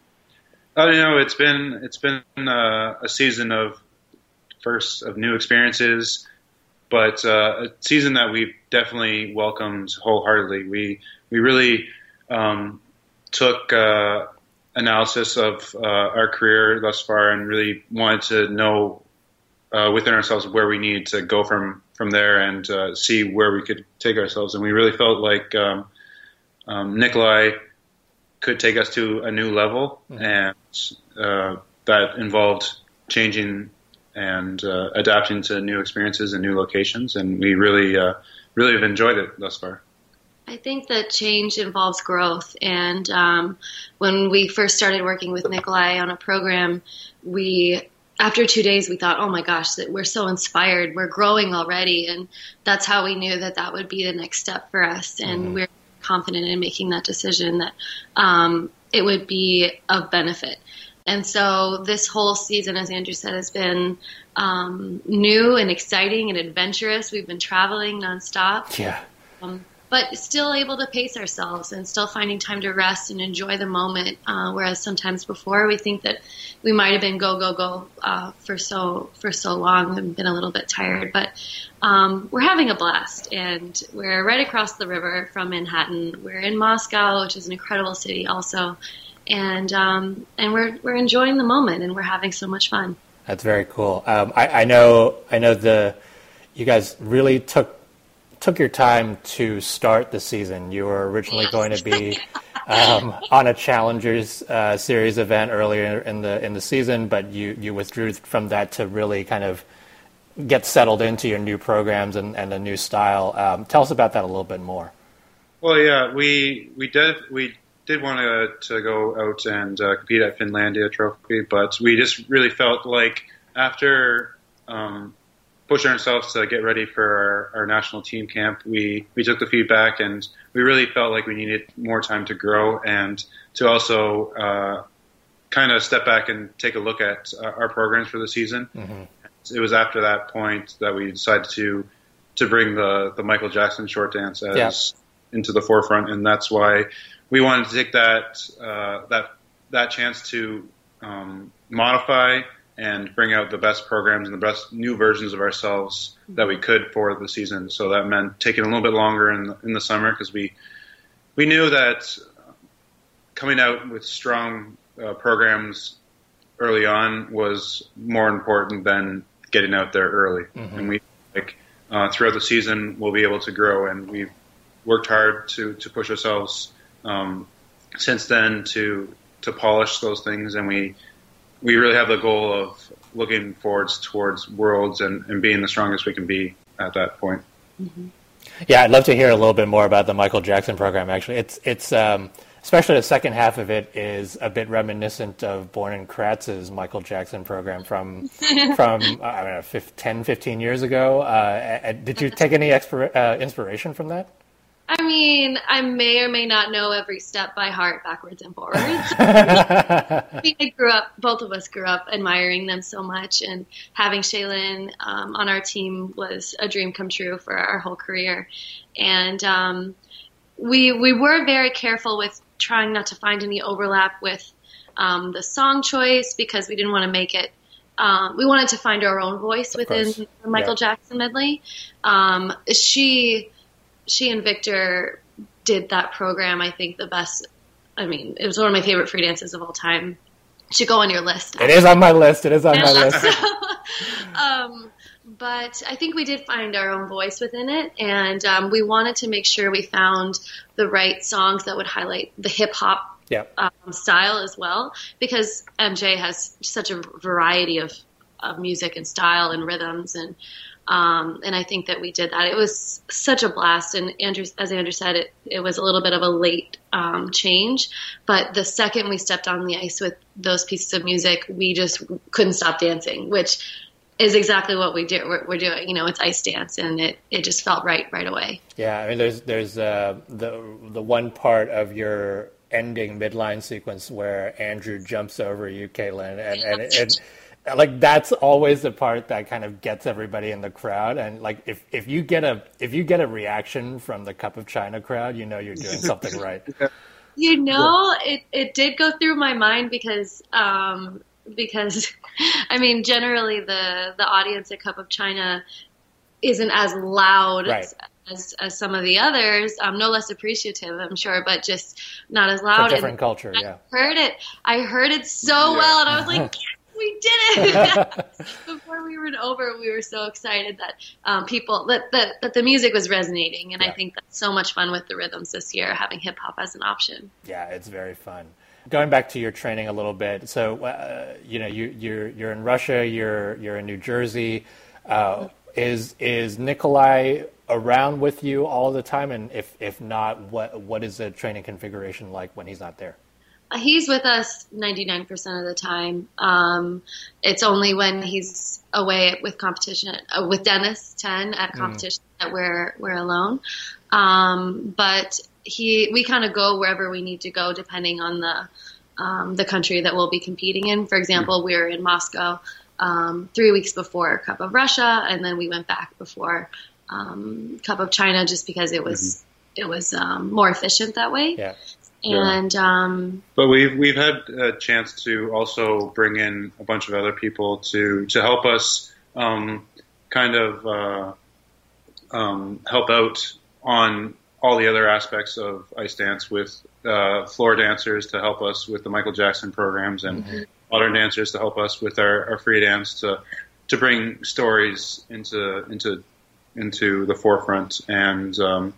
Oh, you know, it's been it's been uh, a season of first of new experiences, but uh, a season that we've definitely welcomed wholeheartedly. We we really um, took uh, analysis of uh, our career thus far and really wanted to know uh, within ourselves where we needed to go from from there and uh, see where we could take ourselves. And we really felt like um, um, Nikolai could take us to a new level, mm-hmm. and uh, that involved changing and uh, adapting to new experiences and new locations. And we really, uh, really have enjoyed it thus far. I think that change involves growth. And um, when we first started working with Nikolai on a program, we, after two days, we thought, oh my gosh, that we're so inspired. We're growing already. And that's how we knew that that would be the next step for us. And mm-hmm. we're confident in making that decision that um, it would be of benefit. And so this whole season, as Andrew said, has been um, new and exciting and adventurous. We've been traveling nonstop. Yeah. Um, but still able to pace ourselves and still finding time to rest and enjoy the moment. Uh, whereas sometimes before we think that we might have been go, go, go uh, for so for so long and been a little bit tired. But um, we're having a blast. And we're right across the river from Manhattan. We're in Moscow, which is an incredible city also. And um, and we're we're enjoying the moment, and we're having so much fun. That's very cool. Um, I, I know I know the you guys really took took your time to start the season. You were originally yes. going to be um, on a Challengers uh, Series event earlier in the in the season, but you, you withdrew from that to really kind of get settled into your new programs and, and a new style. Um, tell us about that a little bit more. Well, yeah, we we did we. did want to, to go out and uh, compete at Finlandia Trophy, but we just really felt like after um, pushing ourselves to get ready for our, our national team camp, we, we took the feedback and we really felt like we needed more time to grow and to also uh, kind of step back and take a look at uh, our programs for the season. Mm-hmm. It was after that point that we decided to to bring the, the Michael Jackson short dance as yeah. into the forefront, and that's why we wanted to take that uh, that that chance to um, modify and bring out the best programs and the best new versions of ourselves that we could for the season. So that meant taking a little bit longer in the, in the summer because we we knew that coming out with strong uh, programs early on was more important than getting out there early. Mm-hmm. And we like uh, throughout the season we'll be able to grow, and we've worked hard to to push ourselves. Um, since then to to polish those things, and we we really have the goal of looking forwards towards Worlds and, and being the strongest we can be at that point. Mm-hmm. Yeah, I'd love to hear a little bit more about the Michael Jackson program. Actually, it's it's um, especially the second half of it is a bit reminiscent of Born in Kratz's Michael Jackson program from from I don't know ten, fifteen years ago. Uh, did you take any exp- uh, inspiration from that? I mean, I may or may not know every step by heart, backwards and forwards. I mean, I grew up, both of us grew up admiring them so much, and having Shaylin um, on our team was a dream come true for our whole career. And um, we we were very careful with trying not to find any overlap with um, the song choice because we didn't want to make it. Um, we wanted to find our own voice within the Michael yeah. Jackson medley. Um, she. She and Victor did that program, I think, the best. I mean, it was one of my favorite free dances of all time. It should go on your list. It is on my list. It is on my list. um, but I think we did find our own voice within it, and um, we wanted to make sure we found the right songs that would highlight the hip-hop yeah. um, style as well, because M J has such a variety of, of music and style and rhythms, and Um, and I think that we did that. It was such a blast. And Andrew, as Andrew said, it, it was a little bit of a late um, change. But the second we stepped on the ice with those pieces of music, we just couldn't stop dancing, which is exactly what we do. We're, we're doing. You know, it's ice dance, and it, it just felt right right away. Yeah, I mean, there's there's uh, the the one part of your ending midline sequence where Andrew jumps over you, Caitlin, and and. and, and like that's always the part that kind of gets everybody in the crowd, and like if, if you get a if you get a reaction from the Cup of China crowd, you know you're doing something right. You know, it, it did go through my mind because um, because I mean generally the the audience at Cup of China isn't as loud right. as, as as some of the others. Um, no less appreciative, I'm sure, but just not as loud. It's a different and culture. I Yeah, heard it. I heard it so yeah. well, and I was like. we did it! Before we were over, we were so excited that um, people that, that that the music was resonating, and yeah. I think that's so much fun with the rhythms this year, having hip hop as an option. Yeah, it's very fun. Going back to your training a little bit, so uh, you know you, you're you're in Russia, you're you're in New Jersey. Uh, is is Nikolai around with you all the time? And if if not, what what is the training configuration like when he's not there? He's with us ninety-nine percent of the time. Um, it's only when he's away with competition, uh, with Dennis ten at competition mm. that we're we're alone. Um, but he, we kind of go wherever we need to go depending on the um, the country that we'll be competing in. For example, mm. we were in Moscow um, three weeks before Cup of Russia, and then we went back before um, Cup of China just because it was mm-hmm. it was um, more efficient that way. Yeah. And um, but we've we've had a chance to also bring in a bunch of other people to to help us um, kind of uh, um, help out on all the other aspects of ice dance, with uh, floor dancers to help us with the Michael Jackson programs, and mm-hmm. modern dancers to help us with our, our free dance, to to bring stories into into into the forefront. And um,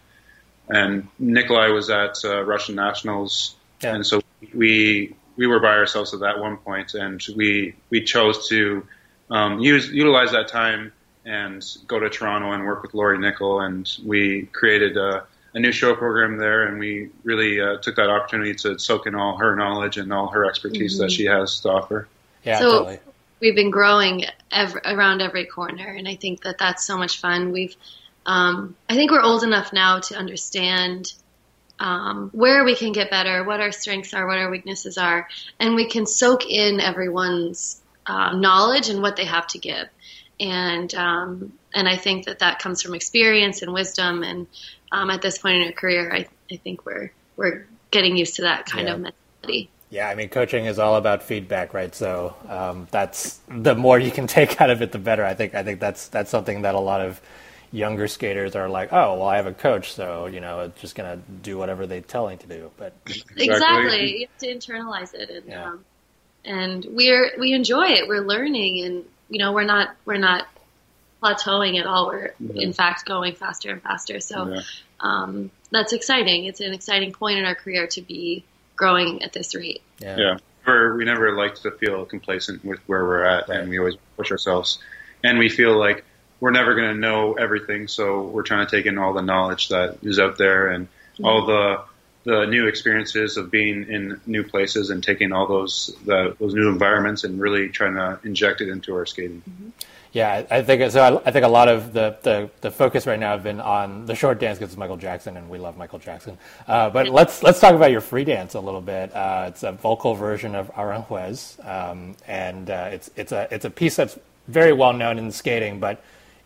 And Nikolai was at uh, Russian Nationals, yeah. and so we we were by ourselves at that one point, and we we chose to um, use utilize that time and go to Toronto and work with Laurie Nickel, and we created a, a new show program there, and we really uh, took that opportunity to soak in all her knowledge and all her expertise mm-hmm. that she has to offer. Yeah, so totally. We've been growing every, around every corner, and I think that that's so much fun. We've Um, I think we're old enough now to understand um, where we can get better, what our strengths are, what our weaknesses are, and we can soak in everyone's uh, knowledge and what they have to give. And um, and I think that that comes from experience and wisdom. And um, at this point in our career, I, I think we're we're getting used to that kind yeah. of mentality. Yeah, I mean, coaching is all about feedback, right? So um, that's the more you can take out of it, the better. I think I think that's that's something that a lot of younger skaters are like, oh, well, I have a coach, so, you know, it's just going to do whatever they tell me to do. But exactly. exactly. You have to internalize it. And, yeah. um, and we're, we enjoy it. We're learning, and, you know, we're not, we're not plateauing at all. We're yeah. in fact going faster and faster. So, yeah. um, that's exciting. It's an exciting point in our career to be growing at this rate. Yeah. yeah. We're, we never like to feel complacent with where we're at, right. and we always push ourselves, and we feel like we're never going to know everything, so we're trying to take in all the knowledge that is out there, and mm-hmm. all the the new experiences of being in new places and taking all those the, those new environments and really trying to inject it into our skating. Mm-hmm. Yeah, I think so. I think a lot of the, the, the focus right now have been on the short dance because it's Michael Jackson, and we love Michael Jackson. Uh, but let's let's talk about your free dance a little bit. Uh, it's a vocal version of Aranjuez, um, and uh, it's it's a it's a piece that's very well known in skating, but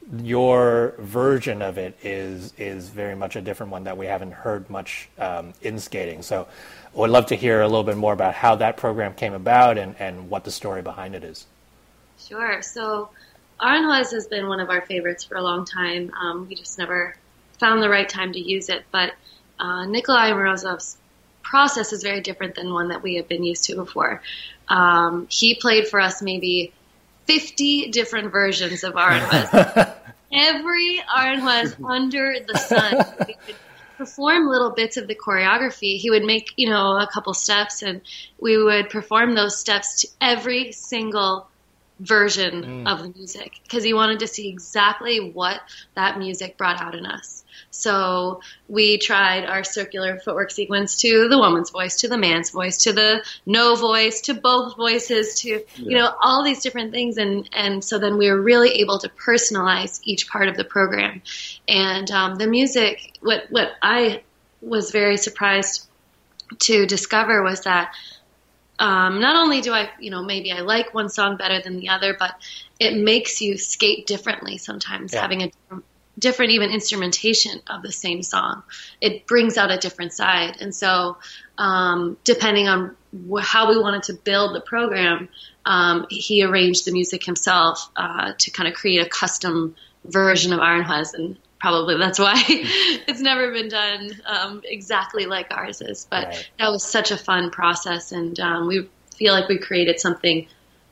your version of it is is very much a different one that we haven't heard much um, in skating. So I would love to hear a little bit more about how that program came about and, and what the story behind it is. Sure. So Aranjuez has been one of our favorites for a long time. Um, we just never found the right time to use it. But uh, Nikolai Morozov's process is very different than one that we have been used to before. Um, he played for us maybe fifty different versions of Aranjuez. Every Aranjuez under the sun. We would perform little bits of the choreography. He would make, you know, a couple steps, and we would perform those steps to every single version mm. of the music, because he wanted to see exactly what that music brought out in us. So we tried our circular footwork sequence to the woman's voice, to the man's voice, to the no voice, to both voices, to, yeah. you know, all these different things. And, and so then we were really able to personalize each part of the program. And um, the music, what, what I was very surprised to discover was that Um, not only do I, you know, maybe I like one song better than the other, but it makes you skate differently sometimes, yeah. having a different, different even instrumentation of the same song. It brings out a different side. And so um, depending on wh- how we wanted to build the program, um, he arranged the music himself uh, to kind of create a custom version of Aranjuez, and probably that's why it's never been done um, exactly like ours is. But right. that was such a fun process, and um, we feel like we created something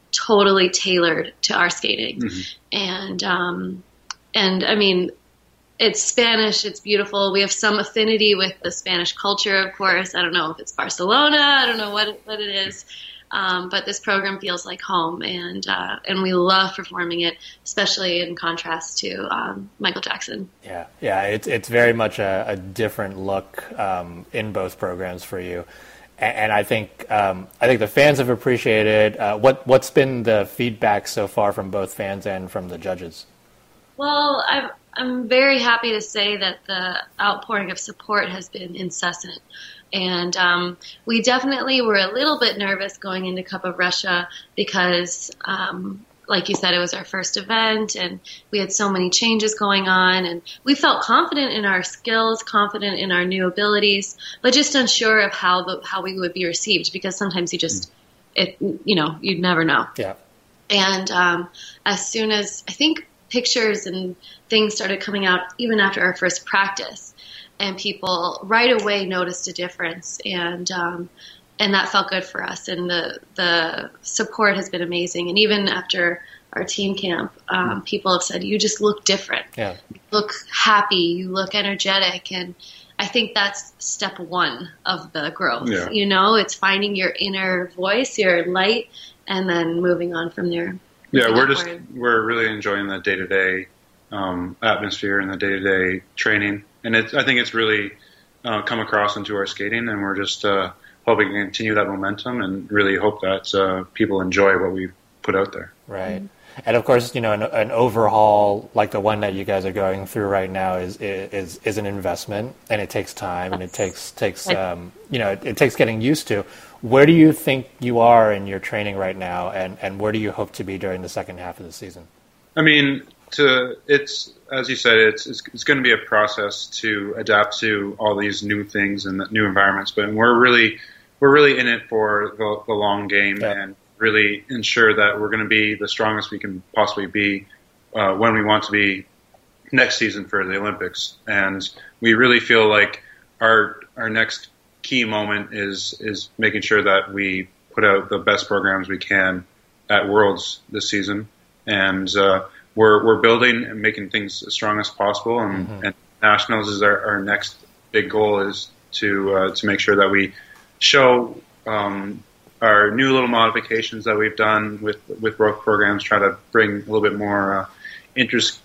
totally tailored to our skating. Mm-hmm. And, um, and I mean, it's Spanish. It's beautiful. We have some affinity with the Spanish culture, of course. I don't know if it's Barcelona. I don't know what, what it is. Um, but this program feels like home, and uh, and we love performing it, especially in contrast to um, Michael Jackson. Yeah, yeah, it's it's very much a, a different look um, in both programs for you, and, and I think um, I think the fans have appreciated. Uh, what what's been the feedback so far from both fans and from the judges? Well, I'm I'm very happy to say that the outpouring of support has been incessant. And um, we definitely were a little bit nervous going into Cup of Russia because, um, like you said, it was our first event and we had so many changes going on. And we felt confident in our skills, confident in our new abilities, but just unsure of how the, how we would be received because sometimes you just, it you know, you'd never know. Yeah. And um, as soon as I think pictures and things started coming out, even after our first practice, and people right away noticed a difference, and um, and that felt good for us. And the the support has been amazing. And even after our team camp, um, people have said, "You just look different. Yeah. You look happy. You look energetic." And I think that's step one of the growth. Yeah. You know, it's finding your inner voice, your light, and then moving on from there. Yeah, we're Upward. just we're really enjoying the day to day atmosphere and the day to day training. And it's, I think it's really uh, come across into our skating, and we're just uh, hoping to continue that momentum and really hope that uh, people enjoy what we put out there. Right. And of course, you know, an, an overhaul like the one that you guys are going through right now is is is an investment, and it takes time, and it takes takes um, you know it, it takes getting used to. Where do you think you are in your training right now, and, and where do you hope to be during the second half of the season? I mean, to it's as you said, it's it's, it's going to be a process to adapt to all these new things and the new environments. But we're really we're really in it for the, the long game, yeah. and really ensure that we're going to be the strongest we can possibly be uh, when we want to be next season for the Olympics. And we really feel like our our next key moment is is making sure that we put out the best programs we can at Worlds this season. And uh, we're we're building and making things as strong as possible. And, mm-hmm. and Nationals is our, our next big goal is to uh, to make sure that we show um, our new little modifications that we've done with with both programs, try to bring a little bit more uh, interest,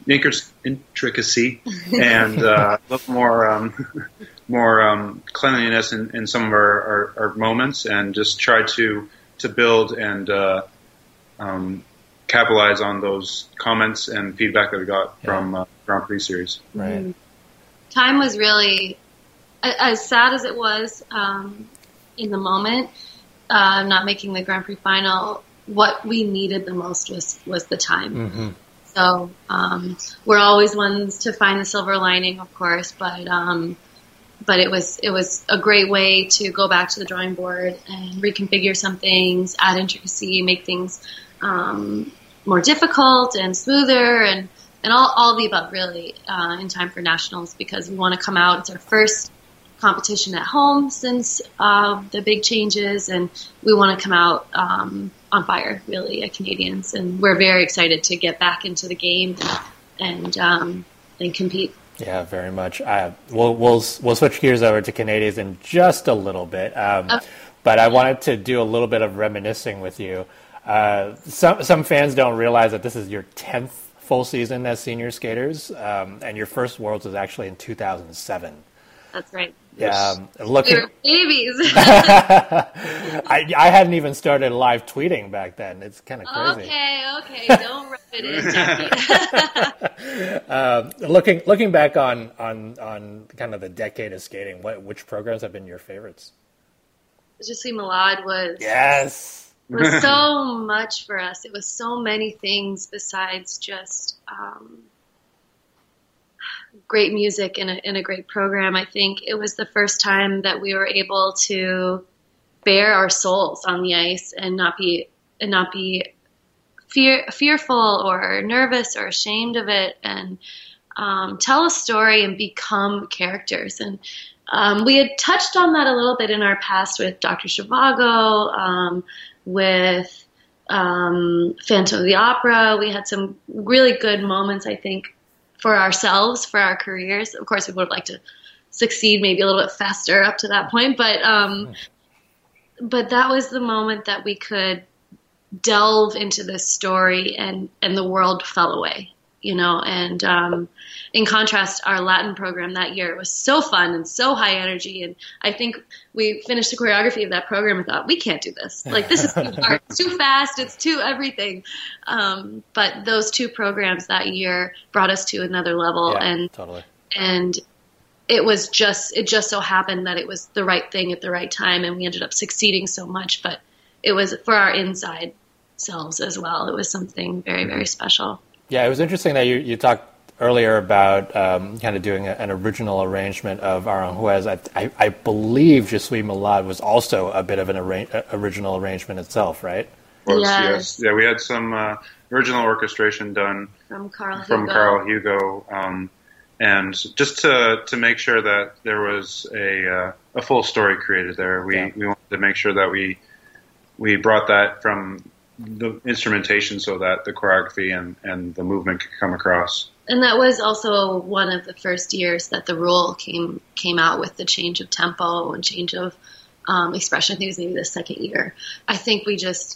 intricacy and uh, a little more um, more um, cleanliness in, in some of our, our, our moments, and just try to to build and uh, um, capitalize on those comments and feedback that we got yeah. from uh, Grand Prix series. Right. Mm-hmm. Time was really as sad as it was um, in the moment. Uh, not making the Grand Prix final, what we needed the most was, was the time. Mm-hmm. So um, we're always ones to find the silver lining, of course, but um, but it was it was a great way to go back to the drawing board and reconfigure some things, add intricacy, make things um, more difficult and smoother, and, and all, all the above, really, uh, in time for Nationals, because we want to come out. It's our first competition at home since uh, the big changes, and we want to come out um, on fire, really, at Canadians, and we're very excited to get back into the game and and, um, and compete. Yeah, very much. Uh, we'll we'll we'll switch gears over to Canadians in just a little bit, um, okay. but I wanted to do a little bit of reminiscing with you. Uh, some some fans don't realize that this is your tenth full season as senior skaters, um, and your first Worlds was actually in two thousand seven. That's right. Yeah, um, looking. We were babies. I, I hadn't even started live tweeting back then. It's kind of crazy. Okay, okay, don't rub it in, Jackie. uh, looking looking back on, on on kind of the decade of skating, what which programs have been your favorites? Je suis malade was yes was so much for us. It was so many things besides just. Um, great music and a, and a great program. I think it was the first time that we were able to bare our souls on the ice and not be and not be fear, fearful or nervous or ashamed of it, and um, tell a story and become characters. And um, we had touched on that a little bit in our past with Doctor Zhivago, um, with um, Phantom of the Opera. We had some really good moments, I think, for ourselves, for our careers. Of course, we would have liked to succeed maybe a little bit faster up to that point, but um, but that was the moment that we could delve into this story, and, and the world fell away, you know. And um, in contrast, our Latin program that year was so fun and so high energy, and I think we finished the choreography of that program and thought, we can't do this. Like, this is too hard. It's too fast. It's too everything. Um, but those two programs that year brought us to another level, Yeah, and totally. and it was just it just so happened that it was the right thing at the right time, and we ended up succeeding so much. But it was for our inside selves as well. It was something very, very special. Yeah, it was interesting that you, you talked earlier about um, kind of doing a, an original arrangement of Aranjuez. I, I, I believe Je suis malade was also a bit of an arra- original arrangement itself, right? Was, Yes. yes. Yeah, we had some uh, original orchestration done From Carl Hugo. from Carl Hugo, um, and just to to make sure that there was a uh, a full story created there. We Yeah. we wanted to make sure that we we brought that from the instrumentation so that the choreography and, and the movement could come across. And that was also one of the first years that the rule came came out with the change of tempo and change of um, expression. I think it was maybe the second year. I think we just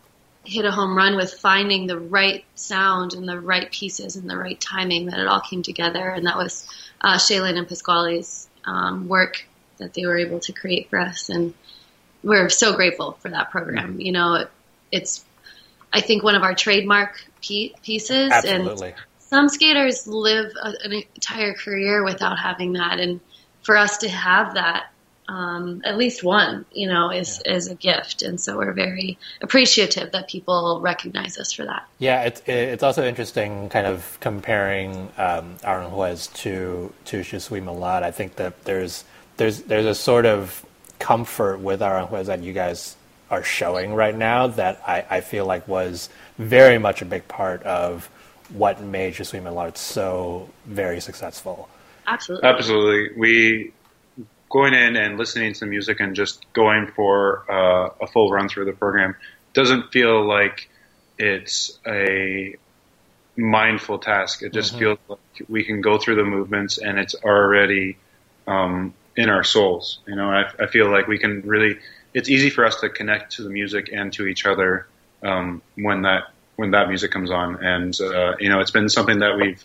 hit a home run with finding the right sound and the right pieces and the right timing, that it all came together. And that was uh, Shaylin and Pasquale's um, work that they were able to create for us. And we're so grateful for that program. You know, it, it's, I think, one of our trademark pe- pieces. Absolutely. And some skaters live a, an entire career without having that. And for us to have that, um, at least one, you know, is, yeah. is a gift. And so we're very appreciative that people recognize us for that. Yeah, it's it's also interesting kind of comparing um, Aranjuez to, to Je suis malade. I think that there's, there's, there's a sort of comfort with Aranjuez that you guys are showing right now that I, I feel like was very much a big part of what made Je suis malade so very successful. Absolutely. Absolutely. We going in and listening to the music and just going for uh, a full run through the program doesn't feel like it's a mindful task. It just mm-hmm. feels like we can go through the movements and it's already um, in our souls. You know, I, I feel like we can really. It's easy for us to connect to the music and to each other um, when that when that music comes on. And uh, you know, it's been something that we've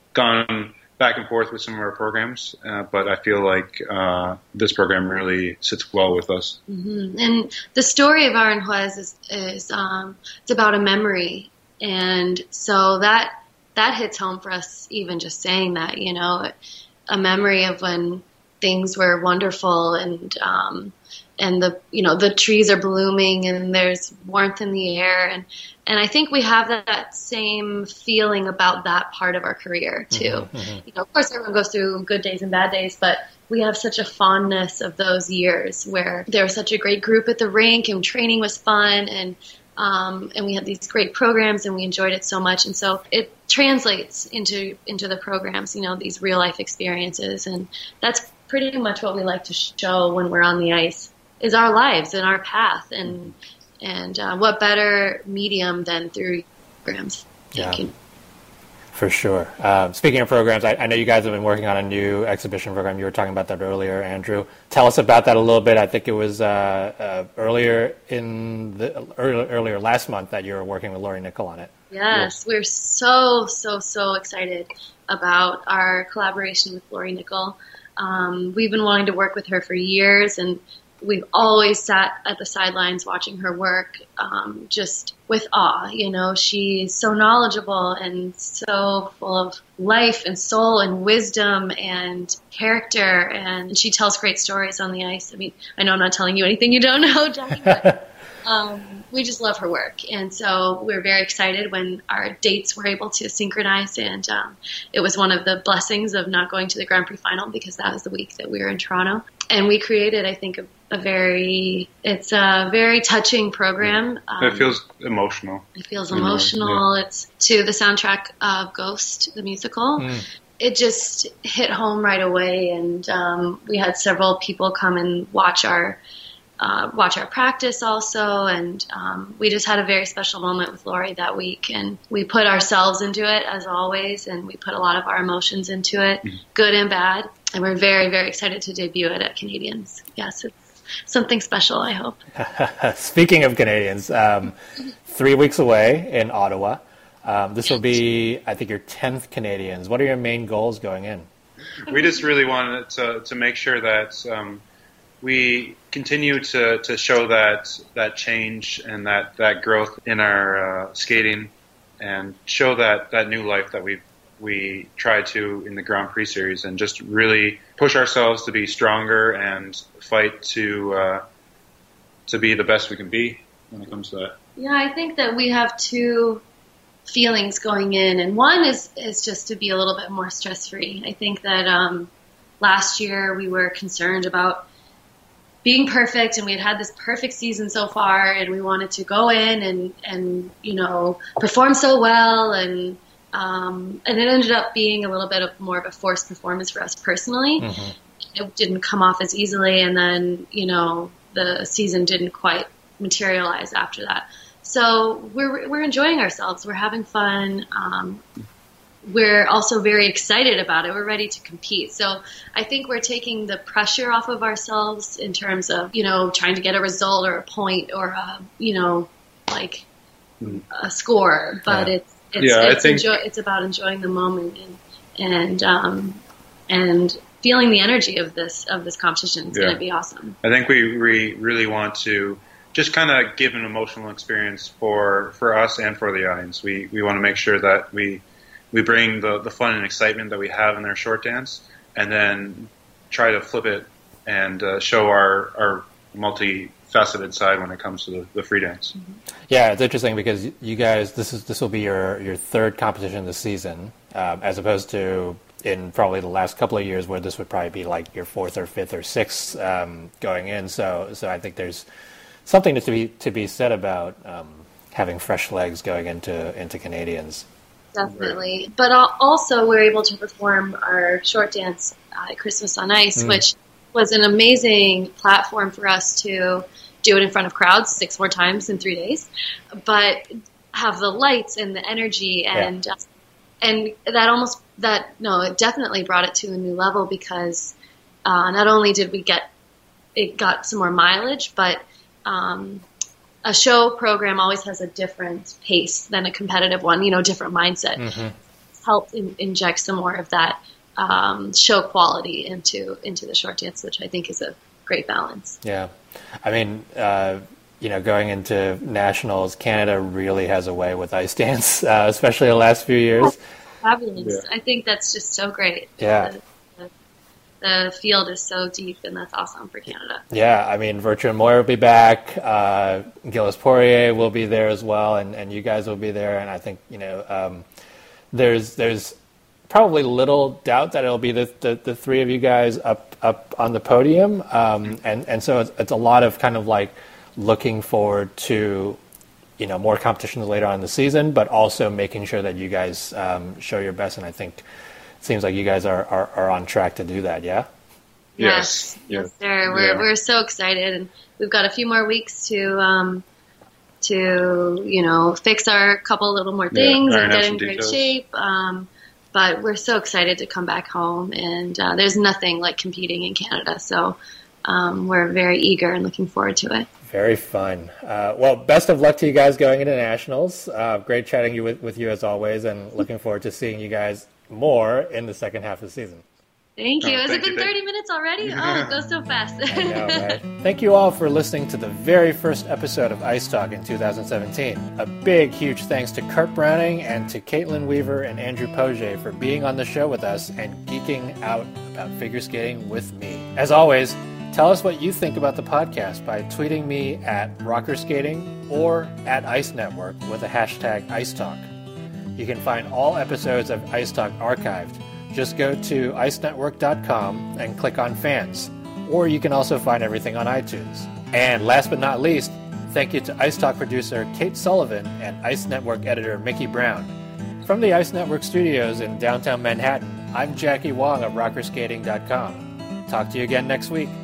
gone back and forth with some of our programs, uh, but I feel like uh, this program really sits well with us. Mm-hmm. And the story of Aranjuez is, is um, it's about a memory, and so that that hits home for us. Even just saying that, you know, a memory of when things were wonderful and. Um, And the you know the trees are blooming and there's warmth in the air, and and I think we have that, that same feeling about that part of our career too. Mm-hmm. You know, of course, everyone goes through good days and bad days, but we have such a fondness of those years where there was such a great group at the rink and training was fun, and um, and we had these great programs and we enjoyed it so much, and so it translates into into the programs. You know, these real life experiences, and that's pretty much what we like to show when we're on the ice. Is our lives and our path, and and uh, what better medium than through programs? Yeah, for sure. Uh, speaking of programs, I, I know you guys have been working on a new exhibition program. You were talking about that earlier, Andrew. Tell us about that a little bit. I think it was uh, uh, earlier in the earlier, earlier last month that you were working with Lori Nickel on it. Yes, yes, we're so so so excited about our collaboration with Lori Nickel. Um, we've been wanting to work with her for years, and we've always sat at the sidelines watching her work, um, just with awe. You know, she's so knowledgeable and so full of life and soul and wisdom and character, and she tells great stories on the ice. I mean, I know I'm not telling you anything you don't know, Jackie, but um, we just love her work. And so we're very excited when our dates were able to synchronize, and um, it was one of the blessings of not going to the Grand Prix final, because that was the week that we were in Toronto. And we created, I think, a, a very, it's a very touching program. Um, it feels emotional. It feels emotional. Yeah. It's to the soundtrack of Ghost, the musical. Mm. It just hit home right away. And um, we had several people come and watch our uh, watch our practice also. And um, we just had a very special moment with Lori that week. And we put ourselves into it, as always, and we put a lot of our emotions into it, mm-hmm. good and bad. And we're very, very excited to debut it at Canadians. Yes, it's something special, I hope. Speaking of Canadians, um, three weeks away in Ottawa. Um, this will be, I think, your tenth Canadians. What are your main goals going in? We just really wanted to to make sure that um, we continue to, to show that that change and that, that growth in our uh, skating, and show that, that new life that we we tried to in the Grand Prix series, and just really push ourselves to be stronger and fight to uh, to be the best we can be when it comes to that. Yeah, I think that we have two feelings going in, and one is is just to be a little bit more stress free. I think that um, last year we were concerned about being perfect, and we had had this perfect season so far, and we wanted to go in and and you know perform so well, and um, and it ended up being a little bit of more of a forced performance for us personally. Mm-hmm. It didn't come off as easily, and then you know the season didn't quite materialize after that. So we're we're enjoying ourselves. We're having fun. Um, we're also very excited about it. We're ready to compete. So I think we're taking the pressure off of ourselves in terms of, you know, trying to get a result or a point or a, you know, like a score. But yeah. it's it's yeah, it's, think... enjoy, it's about enjoying the moment and and um, and feeling the energy of this of this competition. It's yeah. going to be awesome. I think we we really want to just kind of give an emotional experience for, for us and for the audience. We we want to make sure that we we bring the, the fun and excitement that we have in their short dance, and then try to flip it and uh, show our, our multifaceted side when it comes to the, the free dance. Yeah, it's interesting because you guys, this is this will be your, your third competition this season, um, as opposed to in probably the last couple of years where this would probably be like your fourth or fifth or sixth um, going in. So so I think there's something to be to be said about um, having fresh legs going into into Canadians. Definitely, but also we're able to perform our short dance at Christmas on Ice, mm. which was an amazing platform for us to do it in front of crowds six more times in three days, but have the lights and the energy and yeah. uh, and that almost that no, it definitely brought it to a new level because uh, not only did we get it got some more mileage, but Um, a show program always has a different pace than a competitive one, you know, different mindset. Mm-hmm. It's helped in, inject some more of that um, show quality into into the short dance, which I think is a great balance. Yeah. I mean, uh, you know, going into nationals, Canada really has a way with ice dance, uh, especially the last few years. Fabulous. Yeah. I think that's just so great. Yeah. The, The field is so deep, and that's awesome for Canada. Yeah, I mean, Bertrand Moyer will be back. Uh, Gilles Poirier will be there as well, and, and you guys will be there. And I think, you know, um, there's there's probably little doubt that it'll be the, the, the three of you guys up up on the podium. Um, and, and so it's, it's a lot of kind of like looking forward to, you know, more competitions later on in the season, but also making sure that you guys um, show your best. And I think seems like you guys are, are, are on track to do that, yeah? Yes, yes, yes sir. We're yeah. we're so excited, and we've got a few more weeks to um, to you know fix our couple little more things yeah, and get in great details. shape. Um, but we're so excited to come back home, and uh, there's nothing like competing in Canada, so um, we're very eager and looking forward to it. Very fun. Uh, well, best of luck to you guys going into nationals. Uh, great chatting you with, with you as always, and looking forward to seeing you guys more in the second half of the season. Thank you. Oh, Has thank it been you, thirty minutes already? Oh, it goes so fast. I know, right? Thank you all for listening to the very first episode of Ice Talk in two thousand seventeen. A big, huge thanks to Kurt Browning and to Caitlin Weaver and Andrew Poge for being on the show with us and geeking out about figure skating with me. As always, tell us what you think about the podcast by tweeting me at rockerskating or at Ice Network with the hashtag Ice Talk. You can find all episodes of Ice Talk archived. Just go to ice network dot com and click on fans. Or you can also find everything on iTunes. And last but not least, thank you to Ice Talk producer Kate Sullivan and Ice Network editor Mickey Brown. From the Ice Network studios in downtown Manhattan, I'm Jackie Wong of rocker skating dot com. Talk to you again next week.